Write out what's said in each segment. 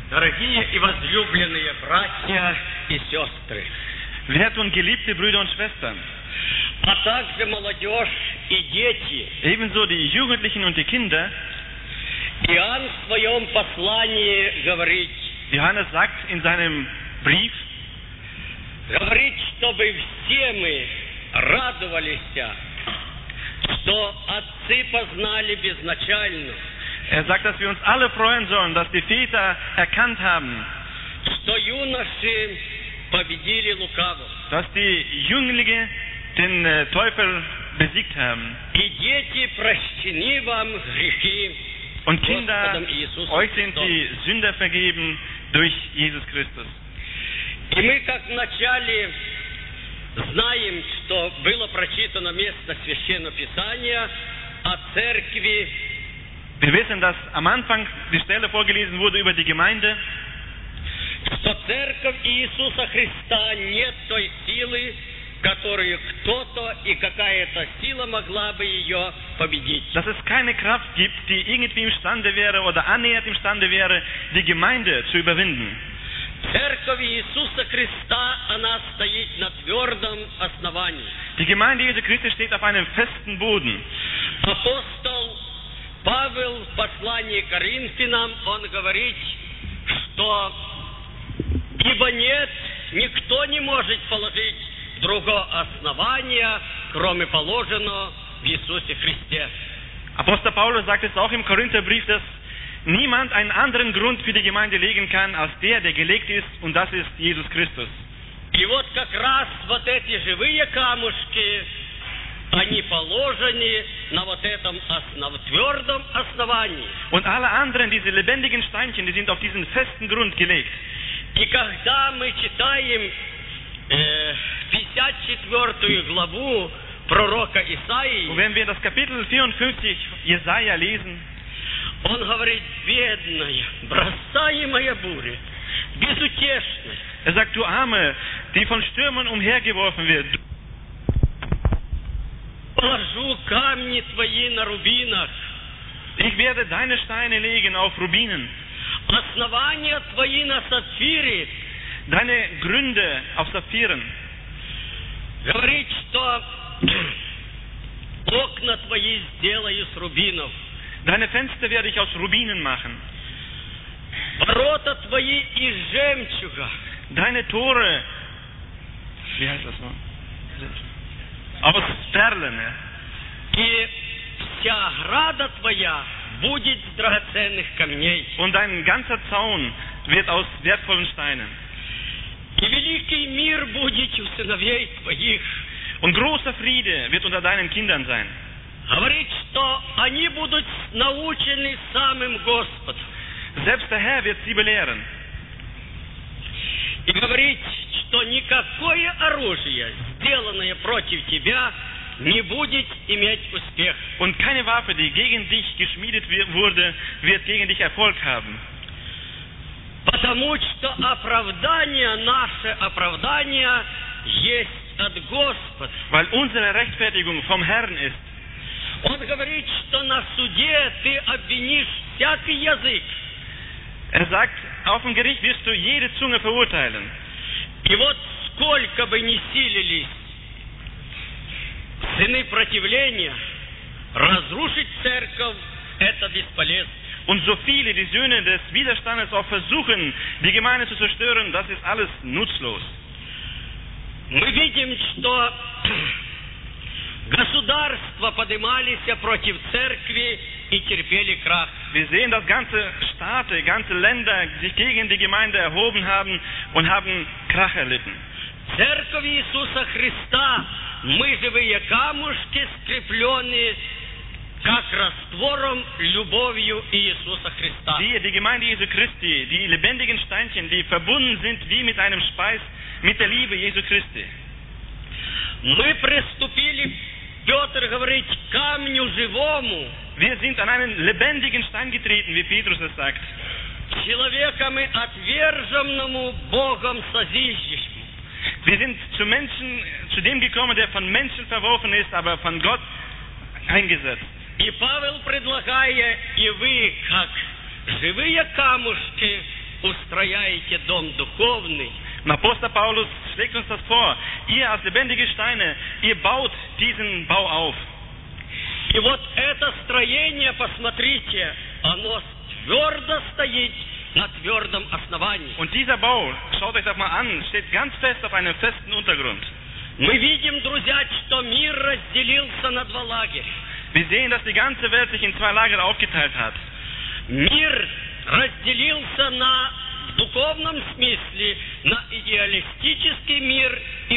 Дорогие и возлюбленные братья и сестры, Werte und geliebte Brüder und Schwestern, а также молодежь и дети, ebenso die Jugendlichen und die Kinder, Иоанн в своем послании говорит, Johannes sagt in seinem Brief, чтобы все мы радовались, что отцы познали безначально, er sagt, dass wir uns alle freuen sollen, dass die Väter erkannt haben, что юноши победили лукавого, dass die Jünglinge den Teufel besiegt haben. и дети прощены вам грехи Und Kinder, Господом Иисусом euch sind Христом. die Sünder vergeben durch Jesus Christus. И мы, как вначале, знаем, что было прочитано место Священного Писания о церкви, Wir wissen, dass am Anfang die Stelle vorgelesen wurde über die Gemeinde, что церковь Иисуса Христа нет той силы, которую кто-то и какая-то сила могла бы ее победить. dass es keine Kraft gibt, die irgendwie imstande wäre oder annähernd imstande wäre, die Gemeinde zu überwinden. Церковь Иисуса Христа, она стоит на твердом основании. Die Gemeinde Jesu Christi steht auf einem festen Boden. Апостол Павел в послании к Коринфянам, он говорит, что ибо никто не может положить другого основания, кроме положенного в Иисусе Христе. Apostel Paulus sagt es auch im Korintherbrief, dass niemand einen anderen Grund für die Gemeinde legen kann, als der gelegt ist, und das ist Jesus Christus. И вот как раз вот эти живые камушки, они положены на вот этом твердом основании. Und alle anderen, diese lebendigen Steinchen, die sind auf diesen festen Grund gelegt. И когда мы читаем 54 главу пророка Und Исаии, wenn wir das Kapitel 54 Jesaja lesen, он говорит, бедная, бросаемая буря, безутешная. er sagt, du Arme, die von Stürmen umhergeworfen wird, Положу камни твои на рубинах, ich werde deine Steine legen auf Rubinen, основания твои на сапфире. deine Gründe auf Saphiren. Говорит, что окна твои сделаю с рубинов, Deine Fenster werde ich aus Rubinen machen. ворота твои из жемчуга. Deine Tore, wie heißt das noch? Aus Perlen. Ja. И вся ограда твоя будет из драгоценных камней. Und dein ganzer Zaun wird aus wertvollen Steinen. И великий мир будет у сыновей твоих. Und großer Friede wird unter deinen Kindern sein. Говорит, что они будут научены самым Господом. Selbst der Herr wird sie belehren. И говорит, что никакое оружие, сделанное против тебя, не будет иметь успех. Und keine Waffe, die gegen dich geschmiedet wurde, wird gegen dich Erfolg haben. Потому что наше оправдание есть от Господа. Weil unsere Rechtfertigung vom Herrn ist. Он говорит, что на суде ты обвинишь всякий язык. Er sagt, auf dem Gericht wirst du jede Zunge verurteilen. И вот сколько бы ни силились сыны противления, разрушить церковь – это бесполезно. Und so viele die Söhne des Widerstandes auch versuchen, die Gemeinde zu zerstören, das ist alles nutzlos. Мы видим, что государства поднимались против церкви и терпели крах. Wir sehen, dass ganze Staaten, ganze Länder sich gegen die Gemeinde erhoben haben und haben Krach erlitten. Церковь Иисуса Христа, мы живые камушки, скрепленные как раствором, любовью Иисуса Христа. Die Gemeinde Jesu Christi, die lebendigen Steinchen, die verbunden sind wie mit einem Speis mit der Liebe Jesu Christi. Мы приступили, Петр говорит, к камню живому. Wir sind an einen lebendigen Stein getreten, wie Petrus es sagt. Человеком отверженному Богом созиждущему. Wir sind zu dem gekommen, der von Menschen verworfen ist, aber von Gott eingesetzt. И Павел, предлагая, и вы, как живые камушки, устрояете дом духовный, Und Apostel Paulus schlägt uns das vor. Ihr als lebendige Steine, ihr baut diesen Bau auf. и вот это строение, посмотрите, оно твердо стоит на твердом основании. Und dieser Bau, schaut euch das mal an, steht ganz fest auf einem festen Untergrund. Мы видим, друзья, что мир разделился на два лагеря. Wir sehen, dass die ganze Welt sich in zwei Lager aufgeteilt hat. Мир разделился в духовном смысле на идеалистический мир и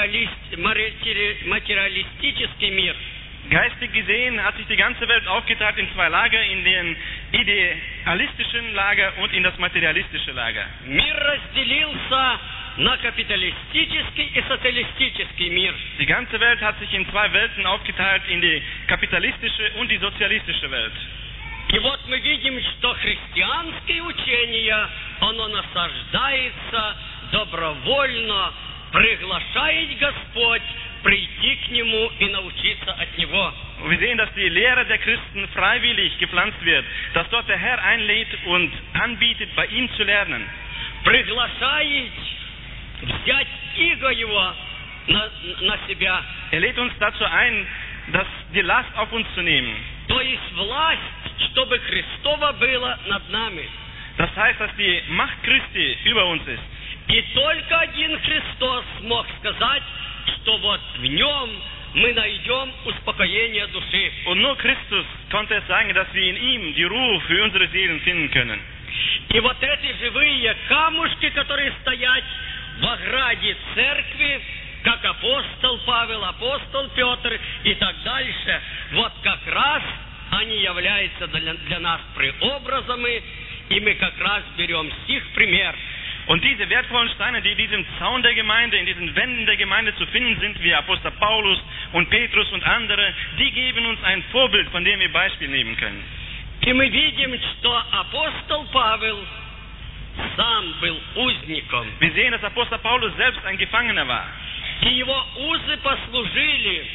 материалистический мир. Geistig gesehen hat sich die ganze Welt aufgeteilt in zwei Lager, in den idealistischen Lager und in das materialistische Lager. Мир разделился на капиталистический и социалистический мир. Die ganze Welt hat sich in zwei Welten aufgeteilt, in die kapitalistische und die sozialistische Welt. И вот мы видим, что христианское учение, оно насаждается добровольно, приглашает Господь прийти к Нему и научиться от Него. Und wir sehen, dass die Lehre der Christen freiwillig gepflanzt wird, dass dort der Herr einlädt und anbietet, bei ihm zu lernen. Приглашает взять иго Его на себя. Er lädt uns dazu ein, die Last auf uns zu nehmen. То есть власть, чтобы Христова была над нами. Das heißt, dass die Macht Christi über uns ist. И только один Христос мог сказать, что вот в Нем мы найдем успокоение души. Und nur Christus konnte es sagen, dass wir in ihm die Ruhe für unsere Seelen finden können. И вот эти живые камушки, которые стоят в ограде церкви, как апостол Павел, апостол Петр и так дальше, вот как раз они являются для нас преобразами, и мы как раз берем с них пример. Und diese wertvollen Steine, die in diesem Zaun der Gemeinde, in diesen Wänden der Gemeinde zu finden sind, wie Apostel Paulus und Petrus und andere, die geben uns ein Vorbild, von dem wir Beispiel nehmen können. И мы видим, что апостол Павел сам был узником. Wir sehen, dass Apostel Paulus selbst ein Gefangener war. И его узы послужили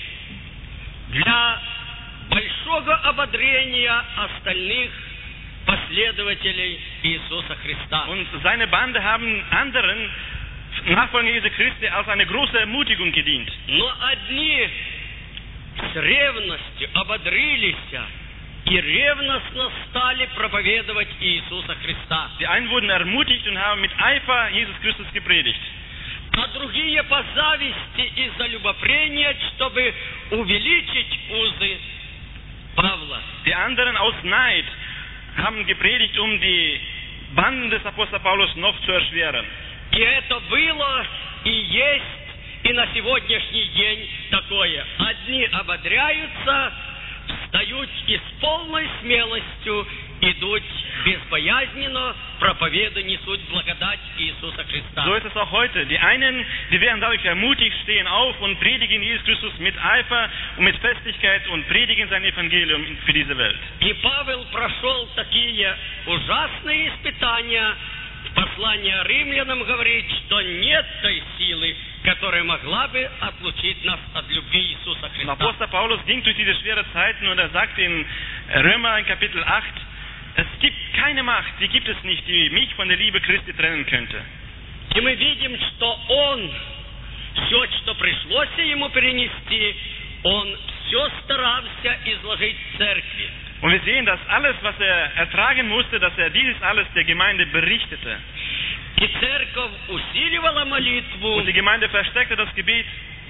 для большого ободрения остальных последователей Иисуса Христа. Und seine Bande haben anderen Nachfolgern Jesu Christi als eine große Ermutigung gedient. Но одни с ревностью ободрились и ревностно стали проповедовать Иисуса Христа. Die einen wurden ermutigt und haben mit Eifer Jesus Christus gepredigt. А другие по зависти и за любопрения, чтобы увеличить узы Павла. Die anderen aus Neid haben gepredigt, um die Banden des Apostel Paulus noch zu erschweren. И это было и есть и на сегодняшний день такое. Одни ободряются, встают и с полной смелостью идут безбоязненно, проповедуют, несут благодать Иисуса Христа. So ist es auch heute. Die einen, die werden dadurch ermutigt, stehen auf und predigen Jesus Christus mit Eifer und mit Festigkeit und predigen sein Evangelium für diese Welt. И Павел прошел такие ужасные испытания. Послание римлянам говорит, что нет той силы, которая могла бы отлучить нас от любви Иисуса Христа. Apostel Paulus ging durch diese schweren Zeiten und er sagt in Römer in Kapitel 8, es gibt keine Macht, die gibt es nicht, die mich von der Liebe Christi trennen könnte. И мы видим, что он, все, что пришлось ему перенести, он все старался изложить в церкви. Und wir sehen, dass alles, was er ertragen musste, dass er dieses alles der Gemeinde berichtete. И церковь усиливала молитву Und die Gemeinde verstärkte das Gebet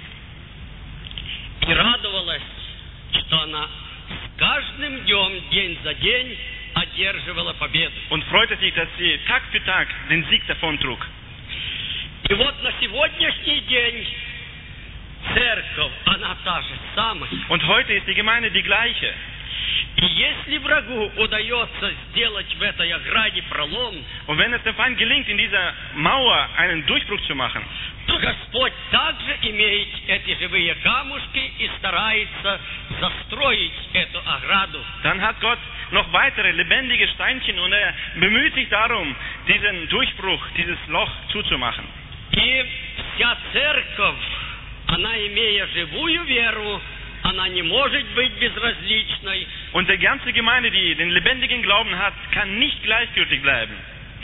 и радовалась, что она с каждым днем, день за день, одерживала победу. und freute sich, dass sie Tag für Tag den Sieg davontrug. И вот на сегодняшний день церковь, она та же самая. Und heute ist die Gemeinde die gleiche. И если врагу удается сделать в этой ограде пролом, Und wenn es dem Feind gelingt, in dieser Mauer einen Durchbruch zu machen, то Господь также имеет эти живые камушки и старается застроить эту ограду. dann hat Gott noch weitere lebendige Steinchen und er bemüht sich darum, diesen Durchbruch, dieses Loch zuzumachen. И вся церковь, она, имея живую веру, она не может быть безразличной. Und die ganze Gemeinde, die den lebendigen Glauben hat, kann nicht gleichgültig bleiben.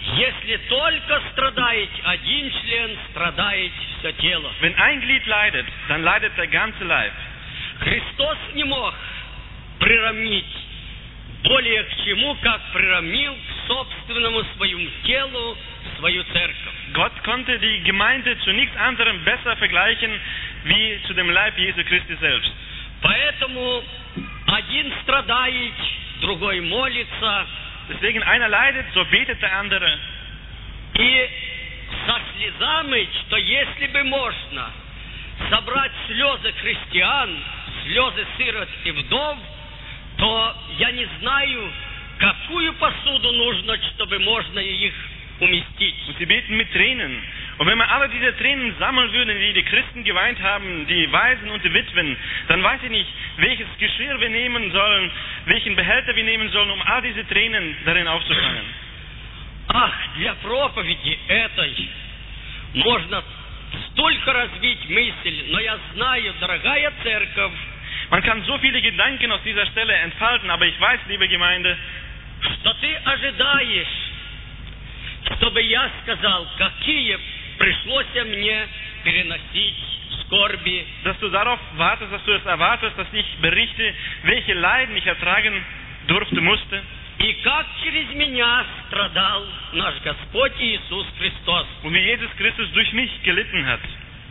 Если только страдает один член, страдает все тело. Wenn ein Glied leidet, dann leidet der ganze Leib. Христос не мог приравнить более к чему, как приравнил к собственному своему телу свою церковь. Gott konnte die Gemeinde zu nichts anderem besser vergleichen, wie zu dem Leib Jesu Christi selbst. Поэтому один страдает, другой молится. Deswegen einer leidet, so betet der andere. И со слезами, что если бы можно собрать слезы христиан, слезы сирот и вдов, то я не знаю, какую посуду нужно, чтобы можно их umestit. Und sie beten mit Tränen. Und wenn man alle diese Tränen sammeln würde, die die Christen geweint haben, die Waisen und die Witwen, dann weiß ich nicht, welches Geschirr wir nehmen sollen, welchen Behälter wir nehmen sollen, um all diese Tränen darin aufzufangen. Ах, для проповеди этой можно столько развить мысль, но я знаю, дорогая церковь, Man kann so viele Gedanken aus dieser Stelle entfalten, aber ich weiß, liebe Gemeinde, что ты ожидаешь, чтобы я сказал, какие пришлось мне переносить скорби. dass du darauf wartest, dass du es erwartest, dass ich berichte, welche Leiden ich ertragen durfte, musste. И как через меня страдал наш Господь Иисус Христос. Und wie Jesus Christus durch mich gelitten hat.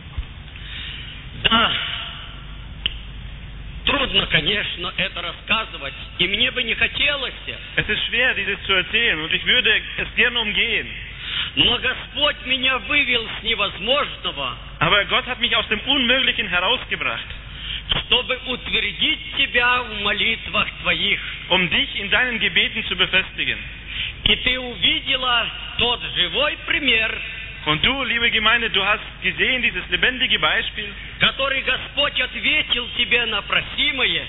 Да, трудно, конечно, это рассказывать, и мне бы не хотелось. Es ist schwer, dieses zu erzählen, und ich würde es gerne umgehen. Но Господь меня вывел с невозможного, Aber Gott hat mich aus dem Unmöglichen herausgebracht, чтобы утвердить тебя в молитвах твоих. um dich in deinen Gebeten zu befestigen. И ты увидела тот живой пример, Und du, liebe Gemeinde, du hast gesehen dieses lebendige Beispiel, который Господь ответил тебе на просимое.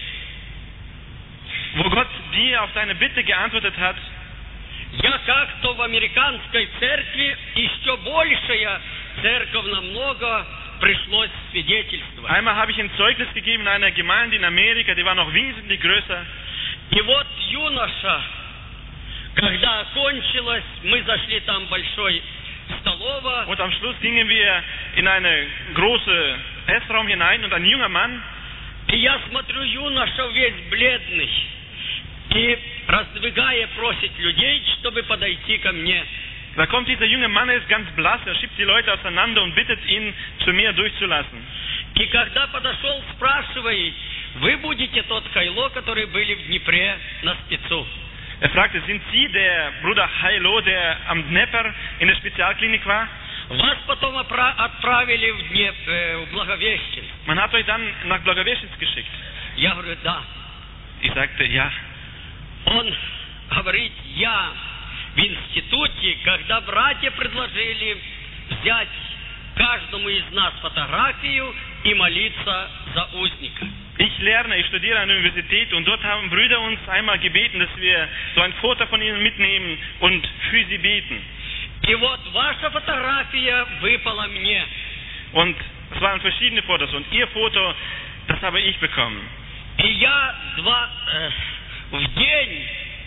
wo Gott dir auf deine Bitte geantwortet hat. Я как-то в американской церкви, еще большая церковь намного, пришлось свидетельствовать. Einmal habe ich ein Zeugnis gegeben in einer Gemeinde in Amerika, die war noch wesentlich größer. И вот юноша, когда окончилось, мы зашли там в большой столовой, Und am Schluss gingen wir in eine große Essraum hinein und ein junger Mann, и я смотрю, юноша весь бледный, и раздвигая просит людей, чтобы подойти ко мне. da kommt dieser junge Mann, er ist ganz blass, er schiebt die Leute auseinander und bittet ihn, zu mir durchzulassen. И когда подошел, спрашивает, вы будете тот Хайло, который были в Днепре на спецу? Er fragte, sind Sie der Bruder Hailo, der am Dnepr in der Spezialklinik war? Вас потом отправили в Благовещенск. Man hat euch dann nach Blagoveshchensk geschickt. Я говорю, да. Ich sagte, ja. Он говорит, я в институте, когда братья предложили взять каждому из нас фотографию и молиться за узника. Ich studiere an der Universität und dort haben Brüder uns einmal gebeten, dass wir so ein Foto von ihnen mitnehmen und für sie beten. И вот ваша фотография выпала мне. Und es waren verschiedene Fotos und ihr Foto, das habe ich bekommen. И я в день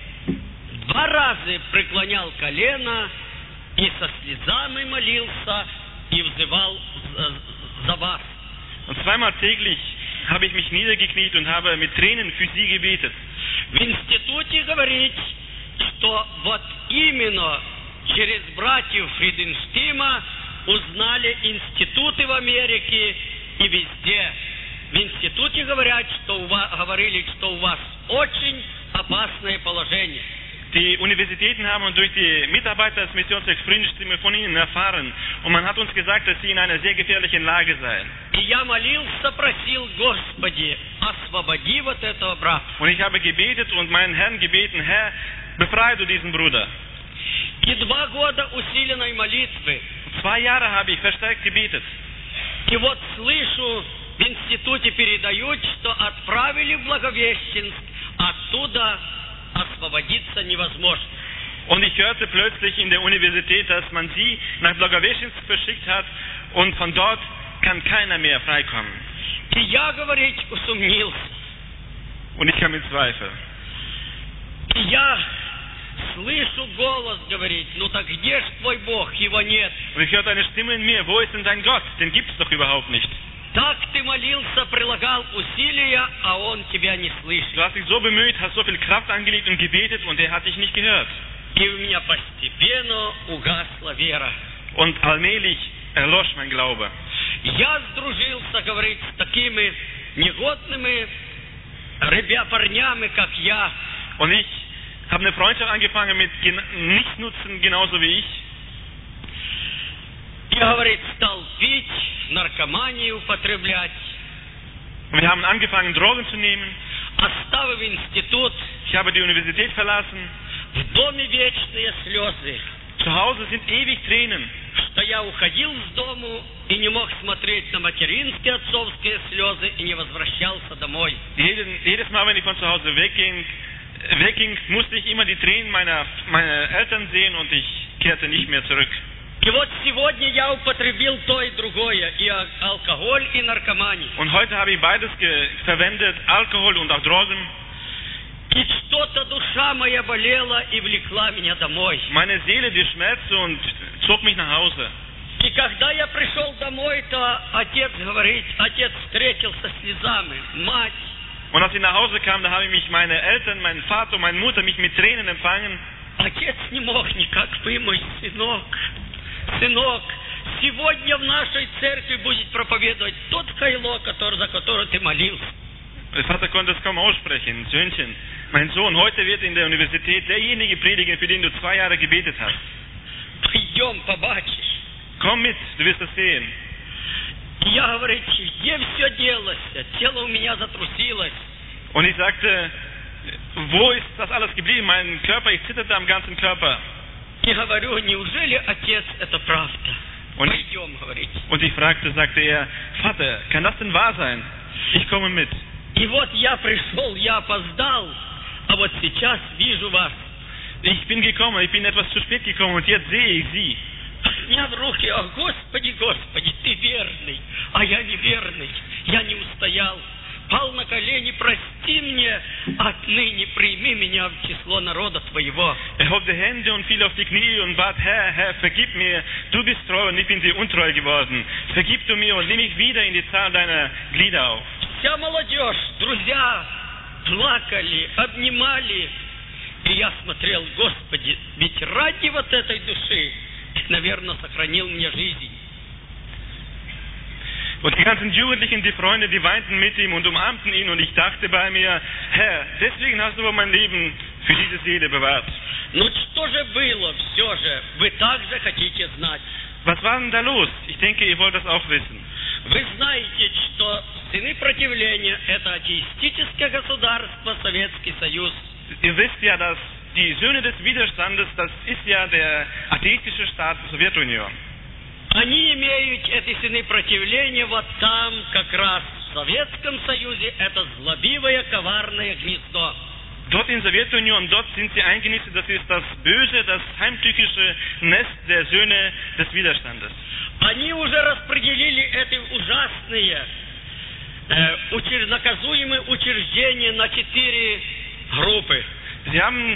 2 раза преклонял колено и со слезами молился и взывал за вас. Und 2-mal täglich habe ich mich niedergekniet und habe mit Tränen für sie gebetet. В институте говорить, что вот именно через братьев Фриденштима узнали институты в Америке и везде. В институте говорят, говорили, что у вас очень опасное положение. Die Universitäten haben durch die Mitarbeiter des Missionswerks Frühstückstimme von ihnen erfahren und man hat uns gesagt, dass sie in einer sehr gefährlichen Lage seien. И я молился, просил, Господи, освободи вот этого брата. Und ich habe gebetet und meinen Herrn gebeten, Herr, befreie du diesen Bruder. И 2 года усиленной молитвы. 2 Jahre habe ich verstärkt gebetet. И вот слышу, в институте передают, что отправили в Благовещенск, оттуда освободиться невозможно. Und ich hörte plötzlich in der Universität, dass man sie nach Blagoveshchensk verschickt hat und von dort kann keiner mehr freikommen. И я, говорить, усомнился. Und ich kam in Zweifel. И я слышу голос, говорит, ну так где ж твой Бог, его нет. Und ich hörte eine Stimme in mir, wo ist denn dein Gott? Den gibt's doch überhaupt nicht. Так ты молился, прилагал усилия, а он тебя не слышит. Du hast dich so bemüht, hast so viel Kraft angelegt und gebetet und er hat dich nicht gehört. И у меня постепенно угасла вера. Und allmählich erlosch mein Glaube. Я сдружился, говорит, с такими негодными парнями, как я. Und ich habe eine Freundschaft angefangen mit Nichtsnutzen, genauso wie ich. Я, говорит, стал пить, наркоманию употреблять. Wir haben angefangen, Drogen zu nehmen. Оставив институт, Ich habe die Universität verlassen. в доме вечные слезы. Zu Hause sind ewig Tränen. Что я уходил с дому и не мог смотреть на материнские, отцовские слезы и не возвращался домой. Jedes Mal, wenn ich von zu Hause wegging, musste ich immer die Tränen meiner Eltern sehen und ich kehrte nicht mehr zurück. И вот сегодня я употребил то и другое, и алкоголь, и наркоманию. Und heute habe ich beides verwendet, Alkohol und auch Drogen. И что-то душа моя болела и влекла меня домой. Meine Seele, die schmerzte und zog mich nach Hause. И когда я пришел домой, то отец встретил со слезами, мать. Und als ich nach Hause kam, da haben mich meine Eltern, mein Vater und meine Mutter mich mit Tränen empfangen. Отец не мог никак вымыть, сынок, сегодня в нашей церкви будет проповедовать тот Хайло, за который ты молился. Der Vater konnte es kaum aussprechen. Söhnchen, mein Sohn, heute wird in der Universität derjenige predigen, für den du 2 Jahre gebetet hast. Пойдем, побачишь. Komm mit, du wirst es sehen. Я, говорит, где все делось? Тело у меня затрусилось. Und ich sagte, wo ist das alles geblieben? Mein Körper, ich zitterte am ganzen Körper. И говорю, неужели, отец, это правда? Пойдем, говорит. Und ich sagte er, Vater, kann das denn wahr sein? Ich komme mit. И вот я пришел, я опоздал, а вот сейчас вижу вас. Ich bin gekommen, ich bin etwas zu spät gekommen und jetzt sehe ich Sie. Меня в руки, о Господи, Господи, ты верный, а я неверный, я не устоял. Пал на колени, прости мне, отныне прими меня в число народа Твоего. Er hob die Hände und fiel auf die Knie und bat, Herr, vergib mir, du bist treu und ich bin dir untreu geworden. Vergib du mir und nimm mich wieder in die Zahl deiner Glieder auf. Вся молодежь, друзья, плакали, обнимали. И я смотрел, Господи, ведь ради вот этой души Ты, наверное, сохранил мне жизнь. Und die ganzen Jugendlichen, die Freunde, die weinten mit ihm und umarmten ihn und ich dachte bei mir, Herr, deswegen hast du mein Leben für diese Seele bewahrt. Ну что же было все же? Вы также хотите знать. Was war denn da los? Ich denke, ihr wollt das auch wissen. Вы знаете, что сыны противления – это атеистическое государство, Советский Союз. Ihr wisst ja, dass die Söhne des Widerstandes, das ist ja der atheistische Staat der Sowjetunion. Они имеют, эти сыны противления, вот там, как раз в Советском Союзе, это злобивое, коварное гнездо. Dort in der Sowjetunion, dort sind sie eingenistet, das ist das böse, das heimtückische Nest der Söhne des Widerstandes. Они уже распределили эти ужасные, наказуемые учреждения на 4 группы. Sie haben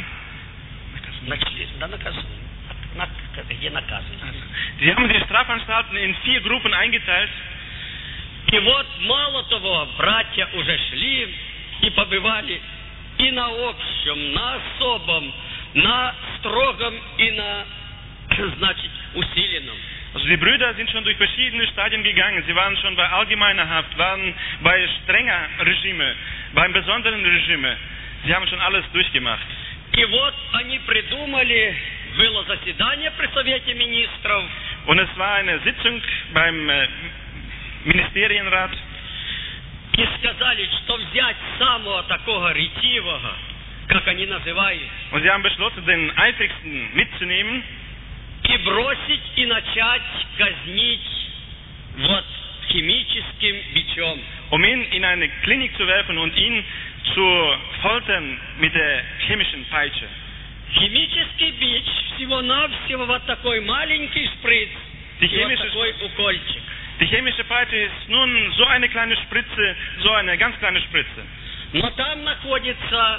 die Strafanstalten in 4 Gruppen eingeteilt. И вот мало того, братья уже шли и побывали и на общем, на особом, на строгом и на, значит, усиленном. Also die Brüder sind schon durch verschiedene Stadien gegangen. Sie waren schon bei allgemeiner Haft, waren bei strenger Regime, beim besonderen Regime. Sie haben schon alles durchgemacht. И вот они придумали, было заседание при Совете Министров. Und es war eine Sitzung beim Ministerienrat. И сказали, что взять самого такого ретивого, как они называют. Und sie haben beschlossen, den eifrigsten mitzunehmen. И бросить, и начать казнить вот химическим бичом. Um ihn in eine Klinik zu werfen und ihn zu foltern mit der chemischen Peitsche. Химический бич всего-навсего вот такой маленький шприц, и вот такой укольчик. Die chemische Peitsche ist nun so eine kleine Spritze, so eine ganz kleine Spritze. Но там находится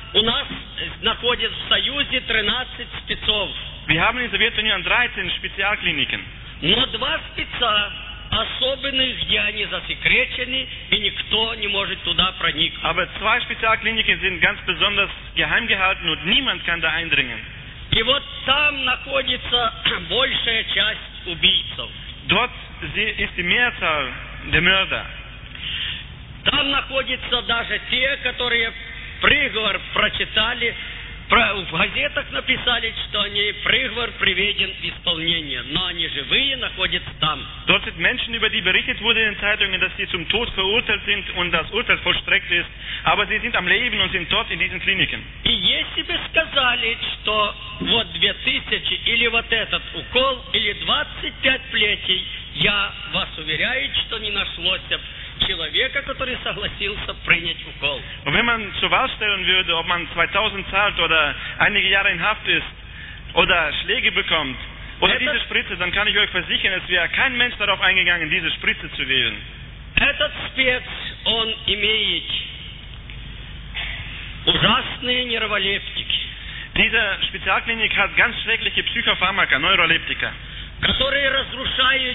у нас находится в Союзе 13 спецов. Wir haben in der Sowjetunion 13 Spezialkliniken. Но 2 спеца особенных, где они засекречены, и никто не может туда проникнуть. Aber 2 Spezialkliniken sind ganz besonders geheim gehalten und niemand kann da eindringen. И вот там находится большая часть убийцев. Dort ist die Mehrzahl der Mörder. Там находятся даже те, которые приговор прочитали, в газетах написали, что они приговор приведен в исполнение, но они живые находятся там. Dort sind Menschen, über die berichtet wurde in den Zeitungen, dass sie zum Tod verurteilt sind und das Urteil vollstreckt ist, aber sie sind am Leben und sind dort in diesen Kliniken. И если бы сказали, что вот 2000 или вот этот укол, или 25 плетей, я вас уверяю, что не нашлось человека, который согласился принять укол. Und wenn man zur Wahl stellen würde, ob man 2000 zahlt oder einige Jahre in Haft ist oder Schläge bekommt oder diese Spritze, dann kann ich euch versichern, es wäre kein Mensch darauf eingegangen, diese Spritze zu wählen. Этот спец, он имеет ужасные нерволептики. Diese Spezialklinik hat ganz schreckliche Psychopharmaka, Neuroleptika, которые разрушают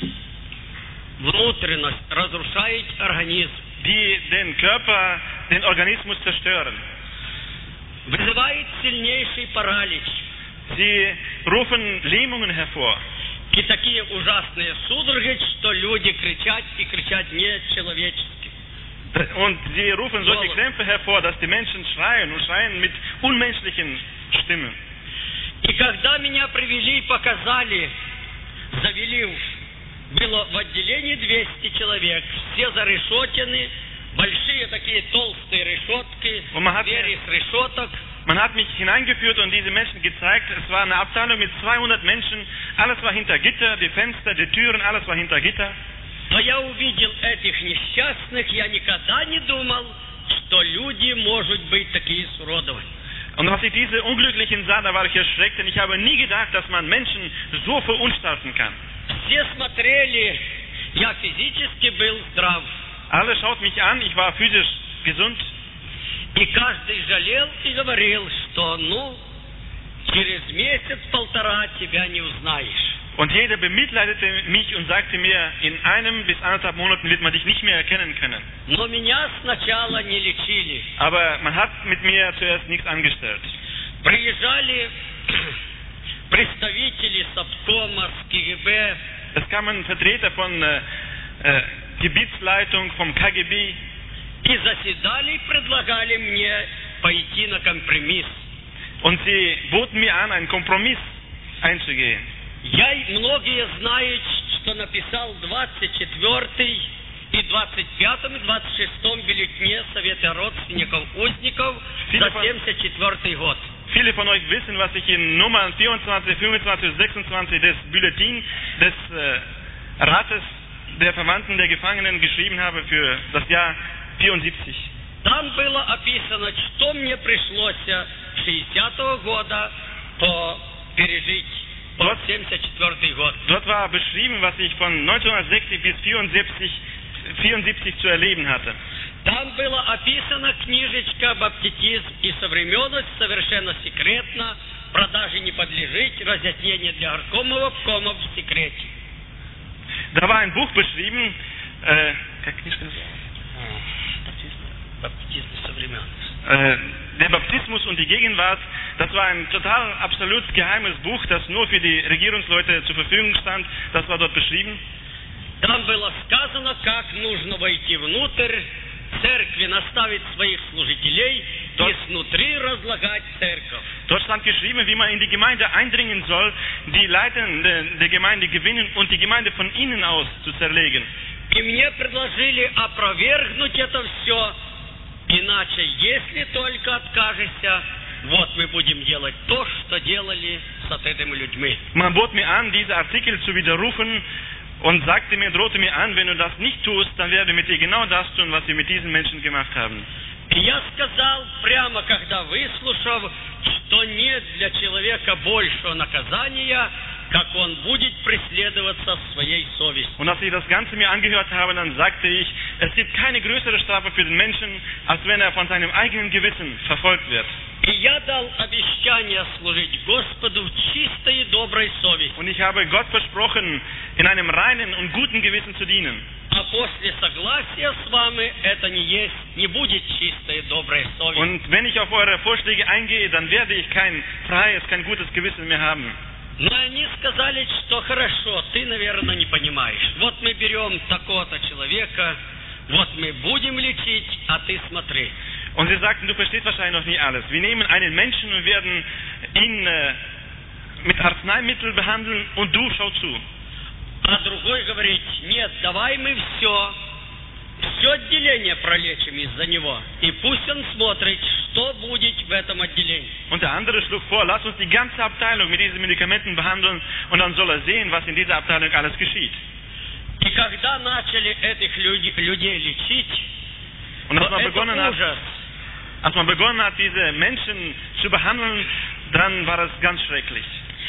внутренность, разрушают организм. die den Körper, den Organismus zerstören. Вызывает сильнейший паралич. Sie rufen Lähmungen hervor. И такие ужасные судороги, что люди кричат и кричат нечеловечески. Und sie rufen solche Krämpfe hervor, dass die Menschen schreien und schreien mit unmenschlichen Stimmen. И когда меня привели и показали, завели, было в отделении 200 человек, все зарешетены, большие такие толстые решетки, двери с решеток. Man hat mich hineingeführt und diese Menschen gezeigt, es war eine Abteilung mit 200 Menschen, alles war hinter Gitter, die Fenster, die Türen, alles war hinter Gitter. Но я увидел этих несчастных, я никогда не думал, что люди, может быть, такие изуродованы. Und als ich diese Unglücklichen sah, da war ich erschreckt, denn ich habe nie gedacht, dass man Menschen so verunstalten kann. Все смотрели, я физически был здрав. Alle schauten mich an, ich war physisch gesund. И каждый жалел и говорил, что, через месяц-полтора тебя не узнаешь. Und jeder bemitleidete mich und sagte mir, in 1 bis 1,5 Monaten wird man dich nicht mehr erkennen können. Но меня сначала не лечили. Aber man hat mit mir zuerst nichts angestellt. Приезжали представители Совкома, с КГБ. Es kamen Vertreter von Gebietsleitung, vom KGB. И заседали и предлагали мне пойти на компромисс. Und sie boten mir an, einen Kompromiss einzugehen. Многие знают, что написал 24-й и 25-м и 26-м бюллетене Совета родственников узников за 74-й год. Viele von euch wissen, was ich in Nummern 24, 25 und 26 des Bulletins des Rates der Verwandten der Gefangenen geschrieben habe für das Jahr 74. Там было описано, что мне пришлось с 60-го года пережить по 74-й год. Dort war beschrieben, was ich von 1960 bis 74 zu erleben hatte. Там была описана книжечка «Баптизм и современность» совершенно секретно, продаже не подлежит, разъяснение для горкомов, обкомов в секрете. Da war ein Buch beschrieben, Baptismus и современность. Der Baptismus und die Gegenwart, das war ein total absolut geheimes Buch, das nur für die Regierungsleute zur Verfügung stand. Das war dort beschrieben. Там было сказано, как нужно войти внутрь церкви, наставить своих служителей и снутри разлагать церковь. Dort stand geschrieben, wie man in die Gemeinde eindringen soll, die Leiter der Gemeinde gewinnen und die Gemeinde von innen aus zu zerlegen. И мне предложили опровергнуть это все. Иначе, если только откажешься, вот мы будем делать то, что делали с этими людьми. Man bot mir an, diese Artikel zu widerrufen und drohte mir an, wenn du das nicht tust, dann werden wir mit dir genau das tun, was wir mit diesen Menschen gemacht haben. И я сказал прямо, когда выслушав, что нет для человека большего наказания, как он будет преследоваться своей совестью. Und als ich das Ganze mir angehört habe, dann sagte ich, es gibt keine größere Strafe für den Menschen, als wenn er von seinem eigenen Gewissen verfolgt wird. И я дал обещание служить Господу в чистой и доброй совести. Und ich habe Gott versprochen, in einem reinen und guten Gewissen zu dienen. А после согласия с вами это не будет чистая и добрая совесть. Und wenn ich auf eure Vorschläge eingehe, dann werde ich kein freies, kein gutes Gewissen mehr haben. Но они сказали, что хорошо, ты, наверное, не понимаешь. Вот мы берем такого-то человека, вот мы будем лечить, а ты смотри. Und sie sagten, du verstehst wahrscheinlich noch nie alles. Wir nehmen einen Menschen und werden ihn mit Arzneimitteln behandeln und du schau zu. А другой говорит, нет, давай мы все отделение пролечим из-за него. И пусть он смотрит, что будет в этом отделении. Und der andere schlug vor, lass uns die ganze Abteilung mit diesen Medikamenten behandeln und dann soll er sehen, was in dieser Abteilung alles geschieht. И когда начали этих людей лечить, Und als то man это begonnen ужас. hat, diese Menschen zu behandeln, dann war es ganz schrecklich.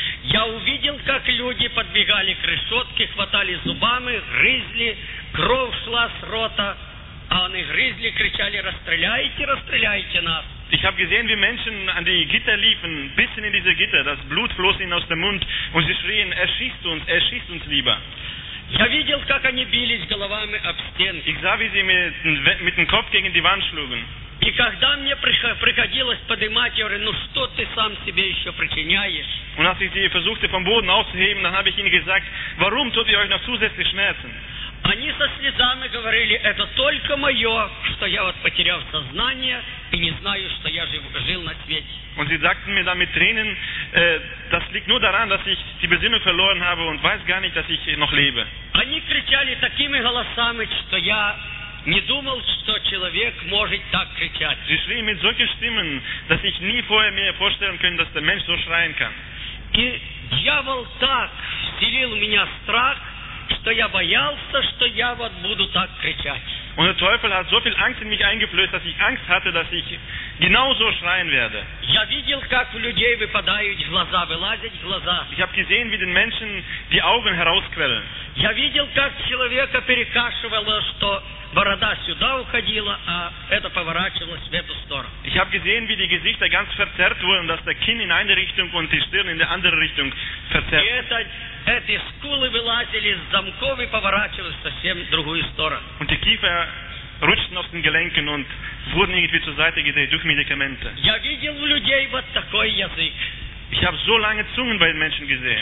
Я увидел, как люди подбегали к решетке, хватали зубами, грызли, кровь шла с рота, а они грызли, кричали, расстреляйте, расстреляйте нас. Ich habe gesehen, wie Menschen an die Gitter liefen, bissen in diese Gitter, das Blut floss ihnen aus dem Mund und sie schrien, er schießt uns lieber. Я видел, как они бились головами об стенки. Ich sah, wie sie mit dem Kopf gegen die Wand schlugen. И когда мне приходилось поднимать, я говорю, ну что ты сам себе еще причиняешь? Und als ich sie versuchte vom Boden aufzuheben, dann habe ich ihnen gesagt, warum tut ihr euch noch zusätzlich Schmerzen? Они со слезами говорили, это только мое, что я вот потерял сознание и не знаю, что я жил на свете. Und sie sagten mir dann mit Tränen, das liegt nur daran, dass ich die Besinnung verloren habe und weiß gar nicht, dass ich noch lebe. Они кричали такими голосами, что я не думал, что человек может так кричать. Sie schrien mit solchen Stimmen, dass ich nie vorher mir vorstellen können, dass der Mensch so schreien kann. И дьявол так вселил в меня страх, что я боялся, что я вот буду так кричать. Und der Teufel hat so viel Angst in mich eingeflößt, dass ich Angst hatte, dass ich genauso schreien werde. Я видел, как у людей выпадают глаза, вылазят глаза. Ich habe gesehen, wie den Menschen die Augen herausquellen. Я видел, как человека перекашивало, что борода сюда уходила, а это поворачивалось в эту сторону. Ich habe gesehen, wie die Gesichter ganz verzerrt wurden, dass der Kinn in eine Richtung und die Stirn in die andere Richtung verzerrt. И эти скулы вылазили из замков и поворачивались совсем в другую сторону. Und die Kiefer rutschten aus den Gelenken und wurden irgendwie zur Seite gedreht durch Medikamente. Я видел у людей вот такой язык. Ich habe so lange Zungen bei den Menschen gesehen.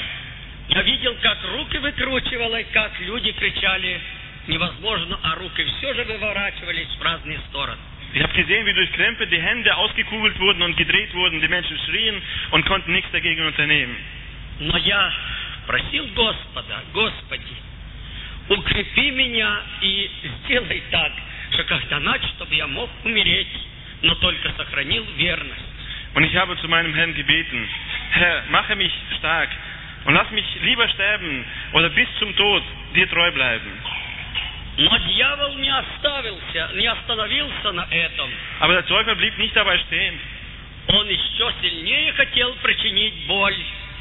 Я видел, как руки выкручивало, и как люди кричали невозможно, а руки все же выворачивались в разные стороны. Ich habe gesehen, wie durch Krämpfe die Hände ausgekugelt wurden und gedreht wurden. Die Menschen schrien und konnten nichts dagegen unternehmen. Но я просил Господа, Господи, укрепи меня и сделай так, что когда-нибудь, чтобы я мог умереть, но только сохранил верность. Und ich habe zu meinem Herrn gebeten, Herr, mache mich stark und lass mich lieber sterben oder bis zum Tod dir treu bleiben. Но дьявол не остановился на этом. Aber der Teufel blieb nicht dabei stehen. Он еще сильнее хотел причинить боль.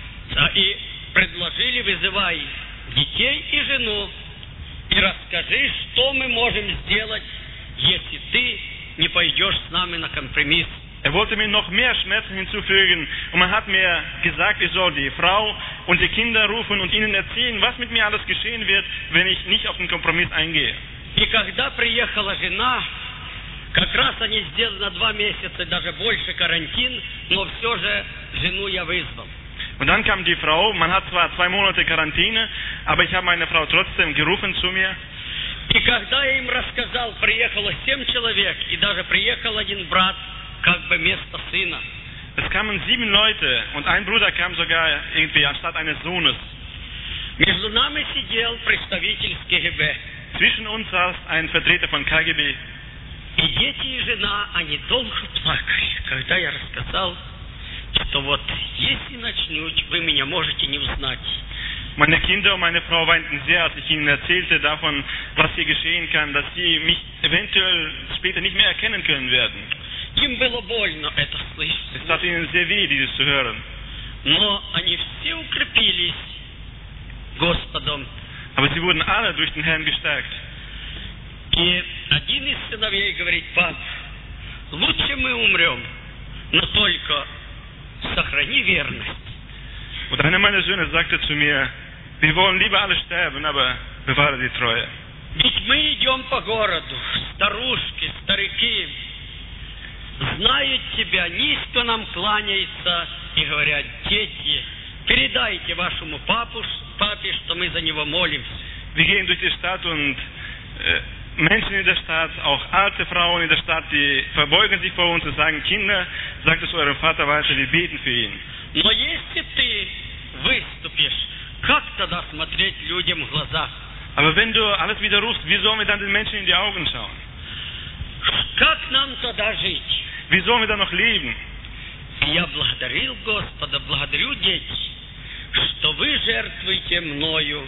И предложили, вызывай детей и жену, и расскажи, что мы можем сделать, если ты не пойдешь с нами на компромисс. Er wollte mir noch mehr Schmerzen hinzufügen und man hat mir gesagt, ich soll die Frau und die Kinder rufen und ihnen erzählen, was mit mir alles geschehen wird, wenn ich nicht auf den Kompromiss eingehe. И когда приехала жена, как раз они сделали на 2 месяца, даже больше карантин, но все же жену я вызвал. Und dann kam die Frau, man hat zwar 2 Monate Quarantäne, aber ich habe meine Frau trotzdem gerufen zu mir. И когда я им рассказал, приехало 7 человек, и даже приехал один брат, как бы вместо сына. Es kamen 7 Leute und ein Bruder kam sogar irgendwie anstatt eines Sohnes. Между нами сидел представитель с КГБ. Zwischen uns saß ein Vertreter von KGB. И дети и жена, они долго плакали, когда я рассказал, что вот если начнуть, вы меня можете не узнать. Meine Kinder und meine Frau weinten sehr, als ich ihnen erzählte davon, was hier geschehen kann, dass sie mich eventuell später nicht mehr erkennen können werden. Им было больно это слышать. Es tat ihnen sehr weh, dieses zu hören. Но они все укрепились Господом. Aber sie wurden alle durch den Herrn gestärkt. И один из сыновей говорит: пап, лучше мы умрем, но только сохрани верность. Und einer meiner Söhne sagte zu mir, wir wollen lieber alle sterben, aber bewahre die Treue. Ведь мы идем по городу, старушки, старики, знают тебя, низко нам кланяются и говорят: дети, передайте вашему папе, что мы за него молимся. Wir gehen durch die Stadt und Menschen in der Stadt, auch alte Frauen in der Stadt, die verbeugen sich vor uns und sagen: Kinder, sagt es eurem Vater weiter, wir beten für ihn. Но если ты выступишь, как тогда смотреть людям в глаза? Aber wenn du alles widerrufst, wie sollen wir dann den Menschen in die Augen schauen? Как нам тогда жить? Wie sollen wir dann noch leben? Я благодарил Господа, благодарю, дети, что вы жертвуете мною,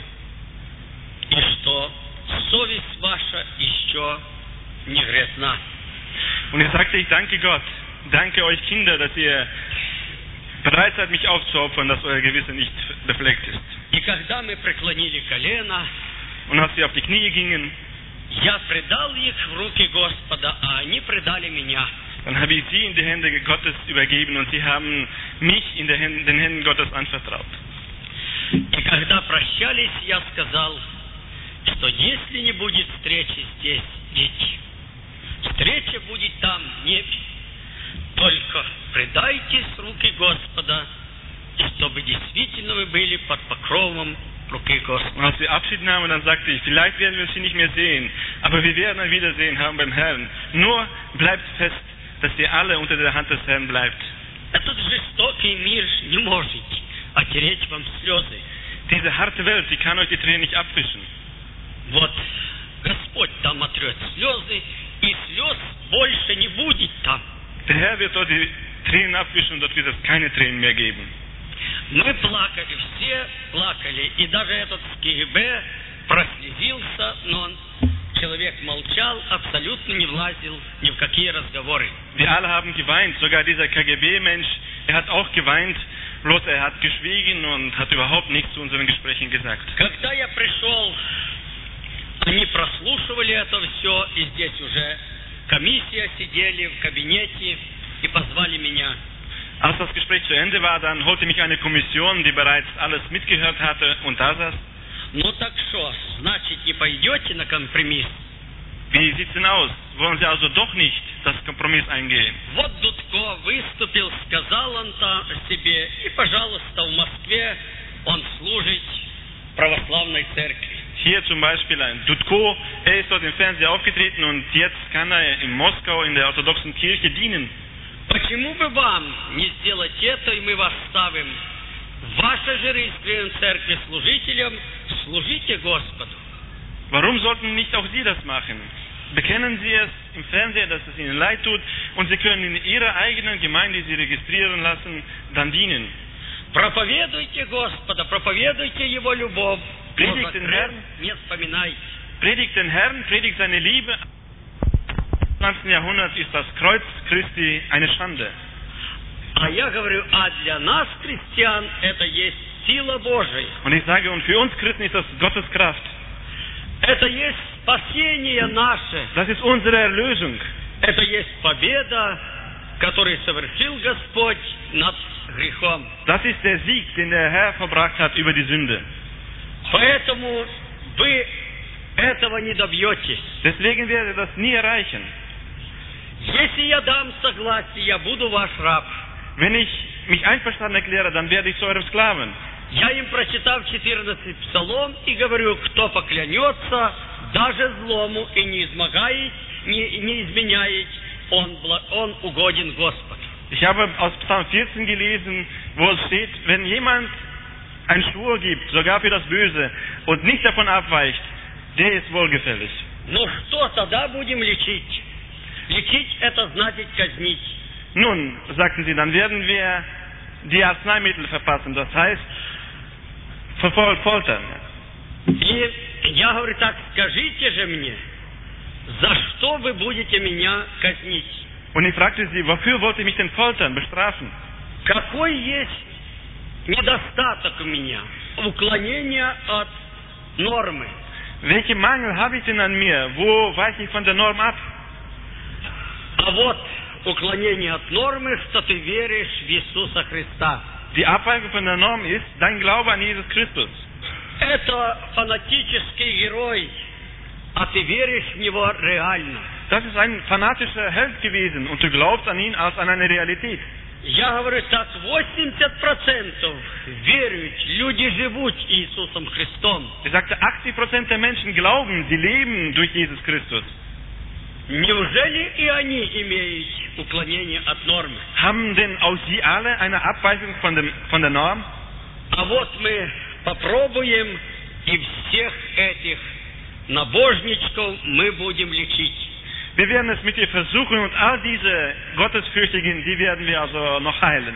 и что совесть ваша еще не грязна. Und er sagte: ich danke Gott, danke euch Kinder, dass ihr bereit seid, mich aufzuopfern, dass euer Gewissen nicht befleckt ist. И когда мы преклонили колено, Und als sie auf die Knie gingen, я предал их в руки Господа, а они предали меня. dann habe ich sie in die Hände Gottes übergeben und sie haben mich in den Händen Gottes anvertraut. И когда прощались, я сказал, что если не будет встречи здесь, дети, встреча будет там, в небе. Только предайтесь в руки Господа, чтобы действительно вы были под покровом руки Господа. Und als wir Abschied nahmen, dann sagte ich: vielleicht werden wir sie nicht mehr sehen, aber wir werden ein Wiedersehen haben beim Herrn. Nur bleibt fest, dass ihr alle unter der Hand des Herrn bleibt. Этот жестокий мир не может отереть вам слезы. Diese harte Welt, die kann euch die Tränen nicht abwischen. Вот Господь там отрет слезы, и слез больше не будет там. Der Herr wird dort die Tränen abwischen und dort wird es keine Tränen mehr geben. Мы плакали, все плакали, и даже этот с КГБ прослезился, но человек молчал, абсолютно не влазил ни в какие разговоры. Wir alle haben geweint, sogar dieser KGB-Mensch, er hat auch geweint, bloß er hat geschwiegen und hat überhaupt nichts zu unseren Gesprächen gesagt. Когда я пришел, они прослушивали это все, и здесь уже комиссия сидели в кабинете и позвали меня. Als das Gespräch zu Ende war, dann holte mich eine Kommission, die bereits alles mitgehört hatte und da saß. Ну так что, значит, не пойдете на компромисс? Wie sieht's denn aus? Wollen Sie also doch nicht das Kompromiss eingehen? Вот Дудко выступил, сказал он там себе, и, пожалуйста, в Москве он служит православной церкви. Hier zum Beispiel ein Dudko, er ist dort im Fernsehen aufgetreten und jetzt kann er in Moskau in der orthodoxen Kirche dienen. Почему бы вам не сделать это, и мы вас ставим в вашей же регистрированной церкви служителем, служите Господу. Warum sollten nicht auch Sie das machen? Bekennen Sie es im Fernsehen, dass es Ihnen leid tut, und Sie können in Ihrer eigenen Gemeinde, die Sie registrieren lassen, dann dienen. Проповедуйте Господа, проповедуйте Его любовь. Predigt den Herrn, не вспоминайте. Predigt den Herrn, predigt seine Liebe. Im 20. Jahrhundert ist das Kreuz Christi eine Schande. А я говорю, а для нас, христиан, это есть сила Божия. Und ich sage, und für uns Christen ist das Gottes Kraft. Это есть спасение наше. Das ist unsere Erlösung. Это есть победа, которую совершил Господь над грехом. Das ist der Sieg, den der Herr verbracht hat über die Sünde. Поэтому вы этого не добьетесь. Deswegen werdet ihr das nie erreichen. Если я дам согласие, я буду ваш раб. Wenn ich mich einverstanden erkläre, dann werde ich zu eurem Sklaven. Я им прочитал 14 псалом и говорю, кто поклянется даже злому и не измогает, не изменяет, он угоден Господу. Ich habe aus Psalm 14 gelesen, wo es steht, wenn jemand einen Schwur gibt, sogar für das Böse, und nicht davon abweicht, der ist wohlgefällig. Ну что тогда будем лечить? Лечить это значит казнить. Nun, sagten sie, dann werden wir die Arzneimittel verpassen, das heißt foltern. И я говорю, так скажите же мне, за что вы будете меня казнить? Und ich fragte sie, wofür wollt ihr mich denn foltern, bestrafen? Какой есть недостаток у меня? уклонение от нормы. Welche Mangel habe ich denn an mir? Wo weiche ich von der Norm ab? А вот уклонение от нормы, что ты веришь в Иисуса Христа. Die Abweichung von der Norm ist dein Glaube an Jesus Christus. Это фанатический герой, а ты веришь в него реально. Das ist ein fanatischer Held gewesen und du glaubst an ihn als an eine Realität. Я говорю так, 80% веруют, люди живут Иисусом Христом. Er sagte, 80% der Menschen glauben, sie leben durch Jesus Christus. Неужели и они имеют уклонение от нормы? Haben denn auch sie alle eine Abweichung von der Norm? А вот мы попробуем, и всех этих набожничков мы будем лечить. Wir werden es mit ihr versuchen und all diese Gottesfürchtigen, die werden wir also noch heilen.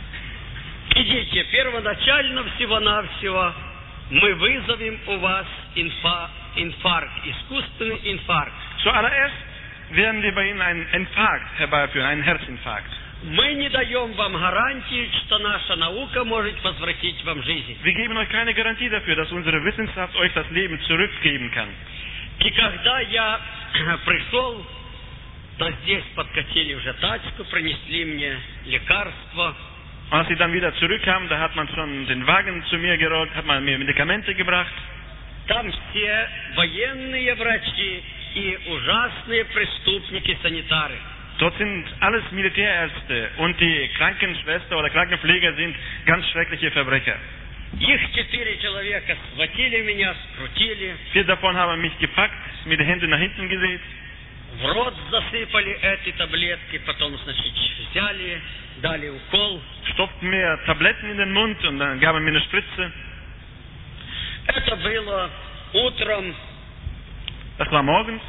Идите, первоначально всего-навсего мы вызовем у вас инфаркт, искусственный инфаркт. Zuallererst werden wir bei Ihnen einen Infarkt herbeiführen, einen Herzinfarkt. Мы не даем вам гарантии, что наша наука может возвратить вам жизнь. Wir geben euch keine Garantie dafür, dass unsere Wissenschaft euch das Leben zurückgeben kann. И когда я пришел, то здесь подкатили уже тачку, принесли мне лекарства. Und als sie dann wieder zurückkamen, da hat man schon den Wagen zu mir gerollt, hat man mir Medikamente gebracht. Там все военные врачи и ужасные преступники-санитары. Dort sind alles Militärärzte und die Krankenschwester oder Krankenpfleger sind ganz schreckliche Verbrecher. Их 4 человека схватили меня, скрутили. 4 davon haben mich gepackt, mir die Hände nach hinten gedreht. В рот засыпали эти таблетки, потом, значит, взяли, дали укол. Stopften mir Tabletten in den Mund und dann gaben mir eine Spritze. Это было утром. Das war morgens.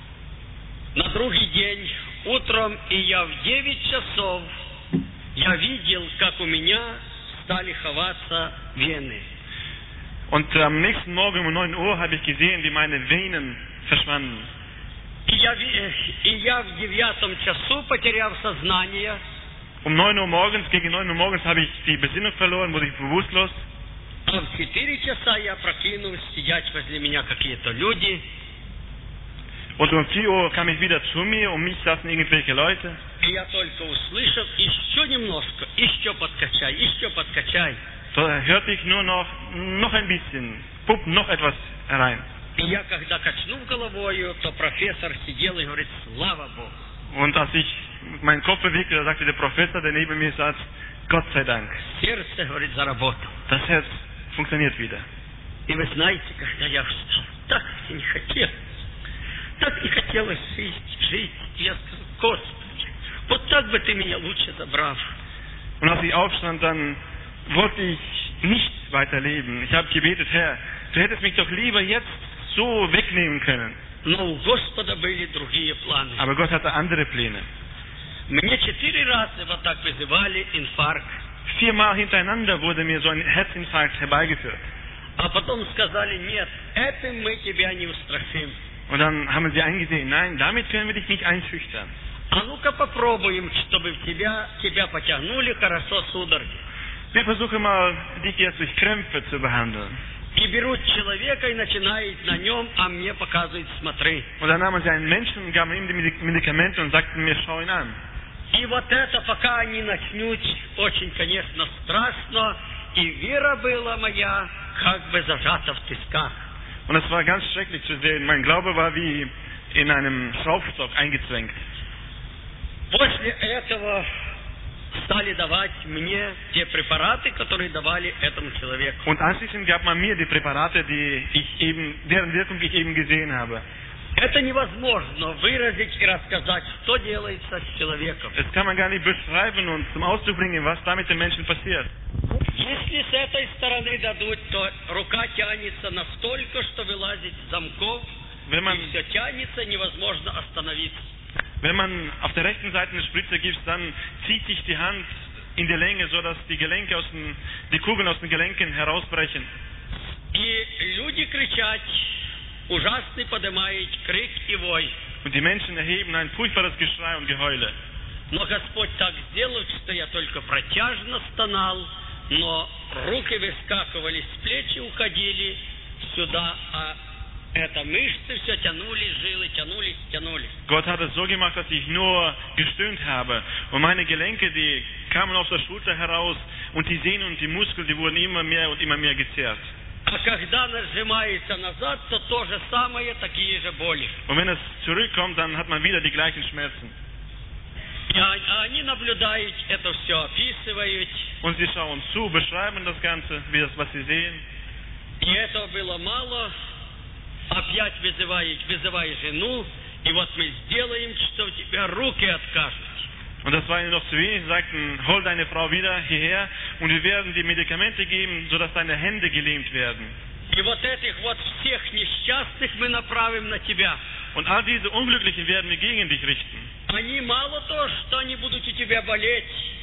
На другой день, утром, и я в 9 часов, я видел, как у меня стали ховаться вены. Und am nächsten Morgen um 9 Uhr habe ich gesehen, wie meine Venen verschwanden. И я в 9 часу, потеряв сознание, Um 9 Uhr morgens, gegen 9 Uhr morgens habe ich die Besinnung verloren, wurde ich bewusstlos. а в 4 часа я прокинулся, сидят возле меня какие-то люди. Und um 4 Uhr kam ich wieder zu mir, um mich saßen irgendwelche Leute. И я только услышал, еще немножко, еще подкачай. Da hörte ich nur noch ein bisschen, pupp, noch etwas herein. И я, когда качнул головою, то профессор сидел и говорит, слава Богу. Und als ich meinen Kopf bewegte, da sagte der Professor, der neben mir saß, Gott sei Dank, Сердце, говорит, заработало. das Herz funktioniert wieder. И вы знаете, когда я встал, так не хотелось жить. Я сказал, Господи, вот так бы ты меня лучше забрал. Und als ich aufstand, dann wollte ich nicht weiterleben. Ich habe gebetet, Herr, du hättest mich doch lieber jetzt so wegnehmen können. Но у Господа были другие планы. Aber Gott hatte andere Pläne. Мне 4 раза вот так вызывали инфаркт. 4 Mal hintereinander wurde mir so ein Herzinfarkt herbeigeführt. А потом сказали, нет, этим мы тебя не устрашим. Und dann haben sie eingesehen, nein, damit können wir dich nicht einschüchtern. А ну-ка попробуем, чтобы тебя потянули хорошо судороги. Wir versuchen mal, dich jetzt durch Krämpfe zu behandeln. И берут человека и начинают на нем, а мне показывают, смотри. Und dann nahmen sie einen Menschen und gaben ihm die Medikamente und sagten mir, schau ihn an. И вот это, пока они начнут, очень, конечно, страшно, и вера была моя как бы зажата в тисках. Und es war ganz schrecklich zu sehen. Mein Glaube war wie in einem Schraubstock eingezwängt. После этого стали давать мне те препараты, которые давали этому человеку. Und anschließend gab man mir die Präparate, deren Wirkung ich eben gesehen habe. Это невозможно выразить и рассказать, что делается с человеком. Das kann man gar nicht beschreiben und zum Ausdruck bringen, was da mit den Menschen passiert. Если с этой стороны дадут, то рука тянется настолько, что вылазит из замков, и все тянется, невозможно остановиться. Wenn man auf der rechten Seite eine Spritze gibt, dann zieht sich die Hand in der Länge, sodass die Kugeln aus den Gelenken herausbrechen. И люди кричат, ужасный поднимает крик и вой. Und die Menschen erheben ein furchtbares Geschrei und Geheule. Но Господь так сделал, что я только протяжно стонал, но руки выскакивали с плеч и уходили сюда, а это мышцы все тянулись, жилы тянулись. Gott hat es so gemacht, dass ich nur gestöhnt habe. Und meine Gelenke, die kamen aus der Schulter heraus und die Sehnen und die Muskeln, die wurden immer mehr und immer mehr gezerrt. А когда нажимается назад, то то же самое, такие же боли. Und wenn es zurückkommt, dann hat man wieder die gleichen Schmerzen. А они наблюдают это все, описывают. Und sie schauen zu, beschreiben das Ganze, wie das, was sie sehen. И этого было mало. Опять вызывай жену, и вот мы сделаем, что у тебя руки откажут. Und das war ihnen noch zu wenig. Sie sagten, hol deine Frau wieder hierher und wir werden dir Medikamente geben, sodass deine Hände gelähmt werden. И вот этих вот всех несчастных мы направим на тебя. Und all diese Unglücklichen werden wir gegen dich richten. Они мало то, что они будут у тебя болеть,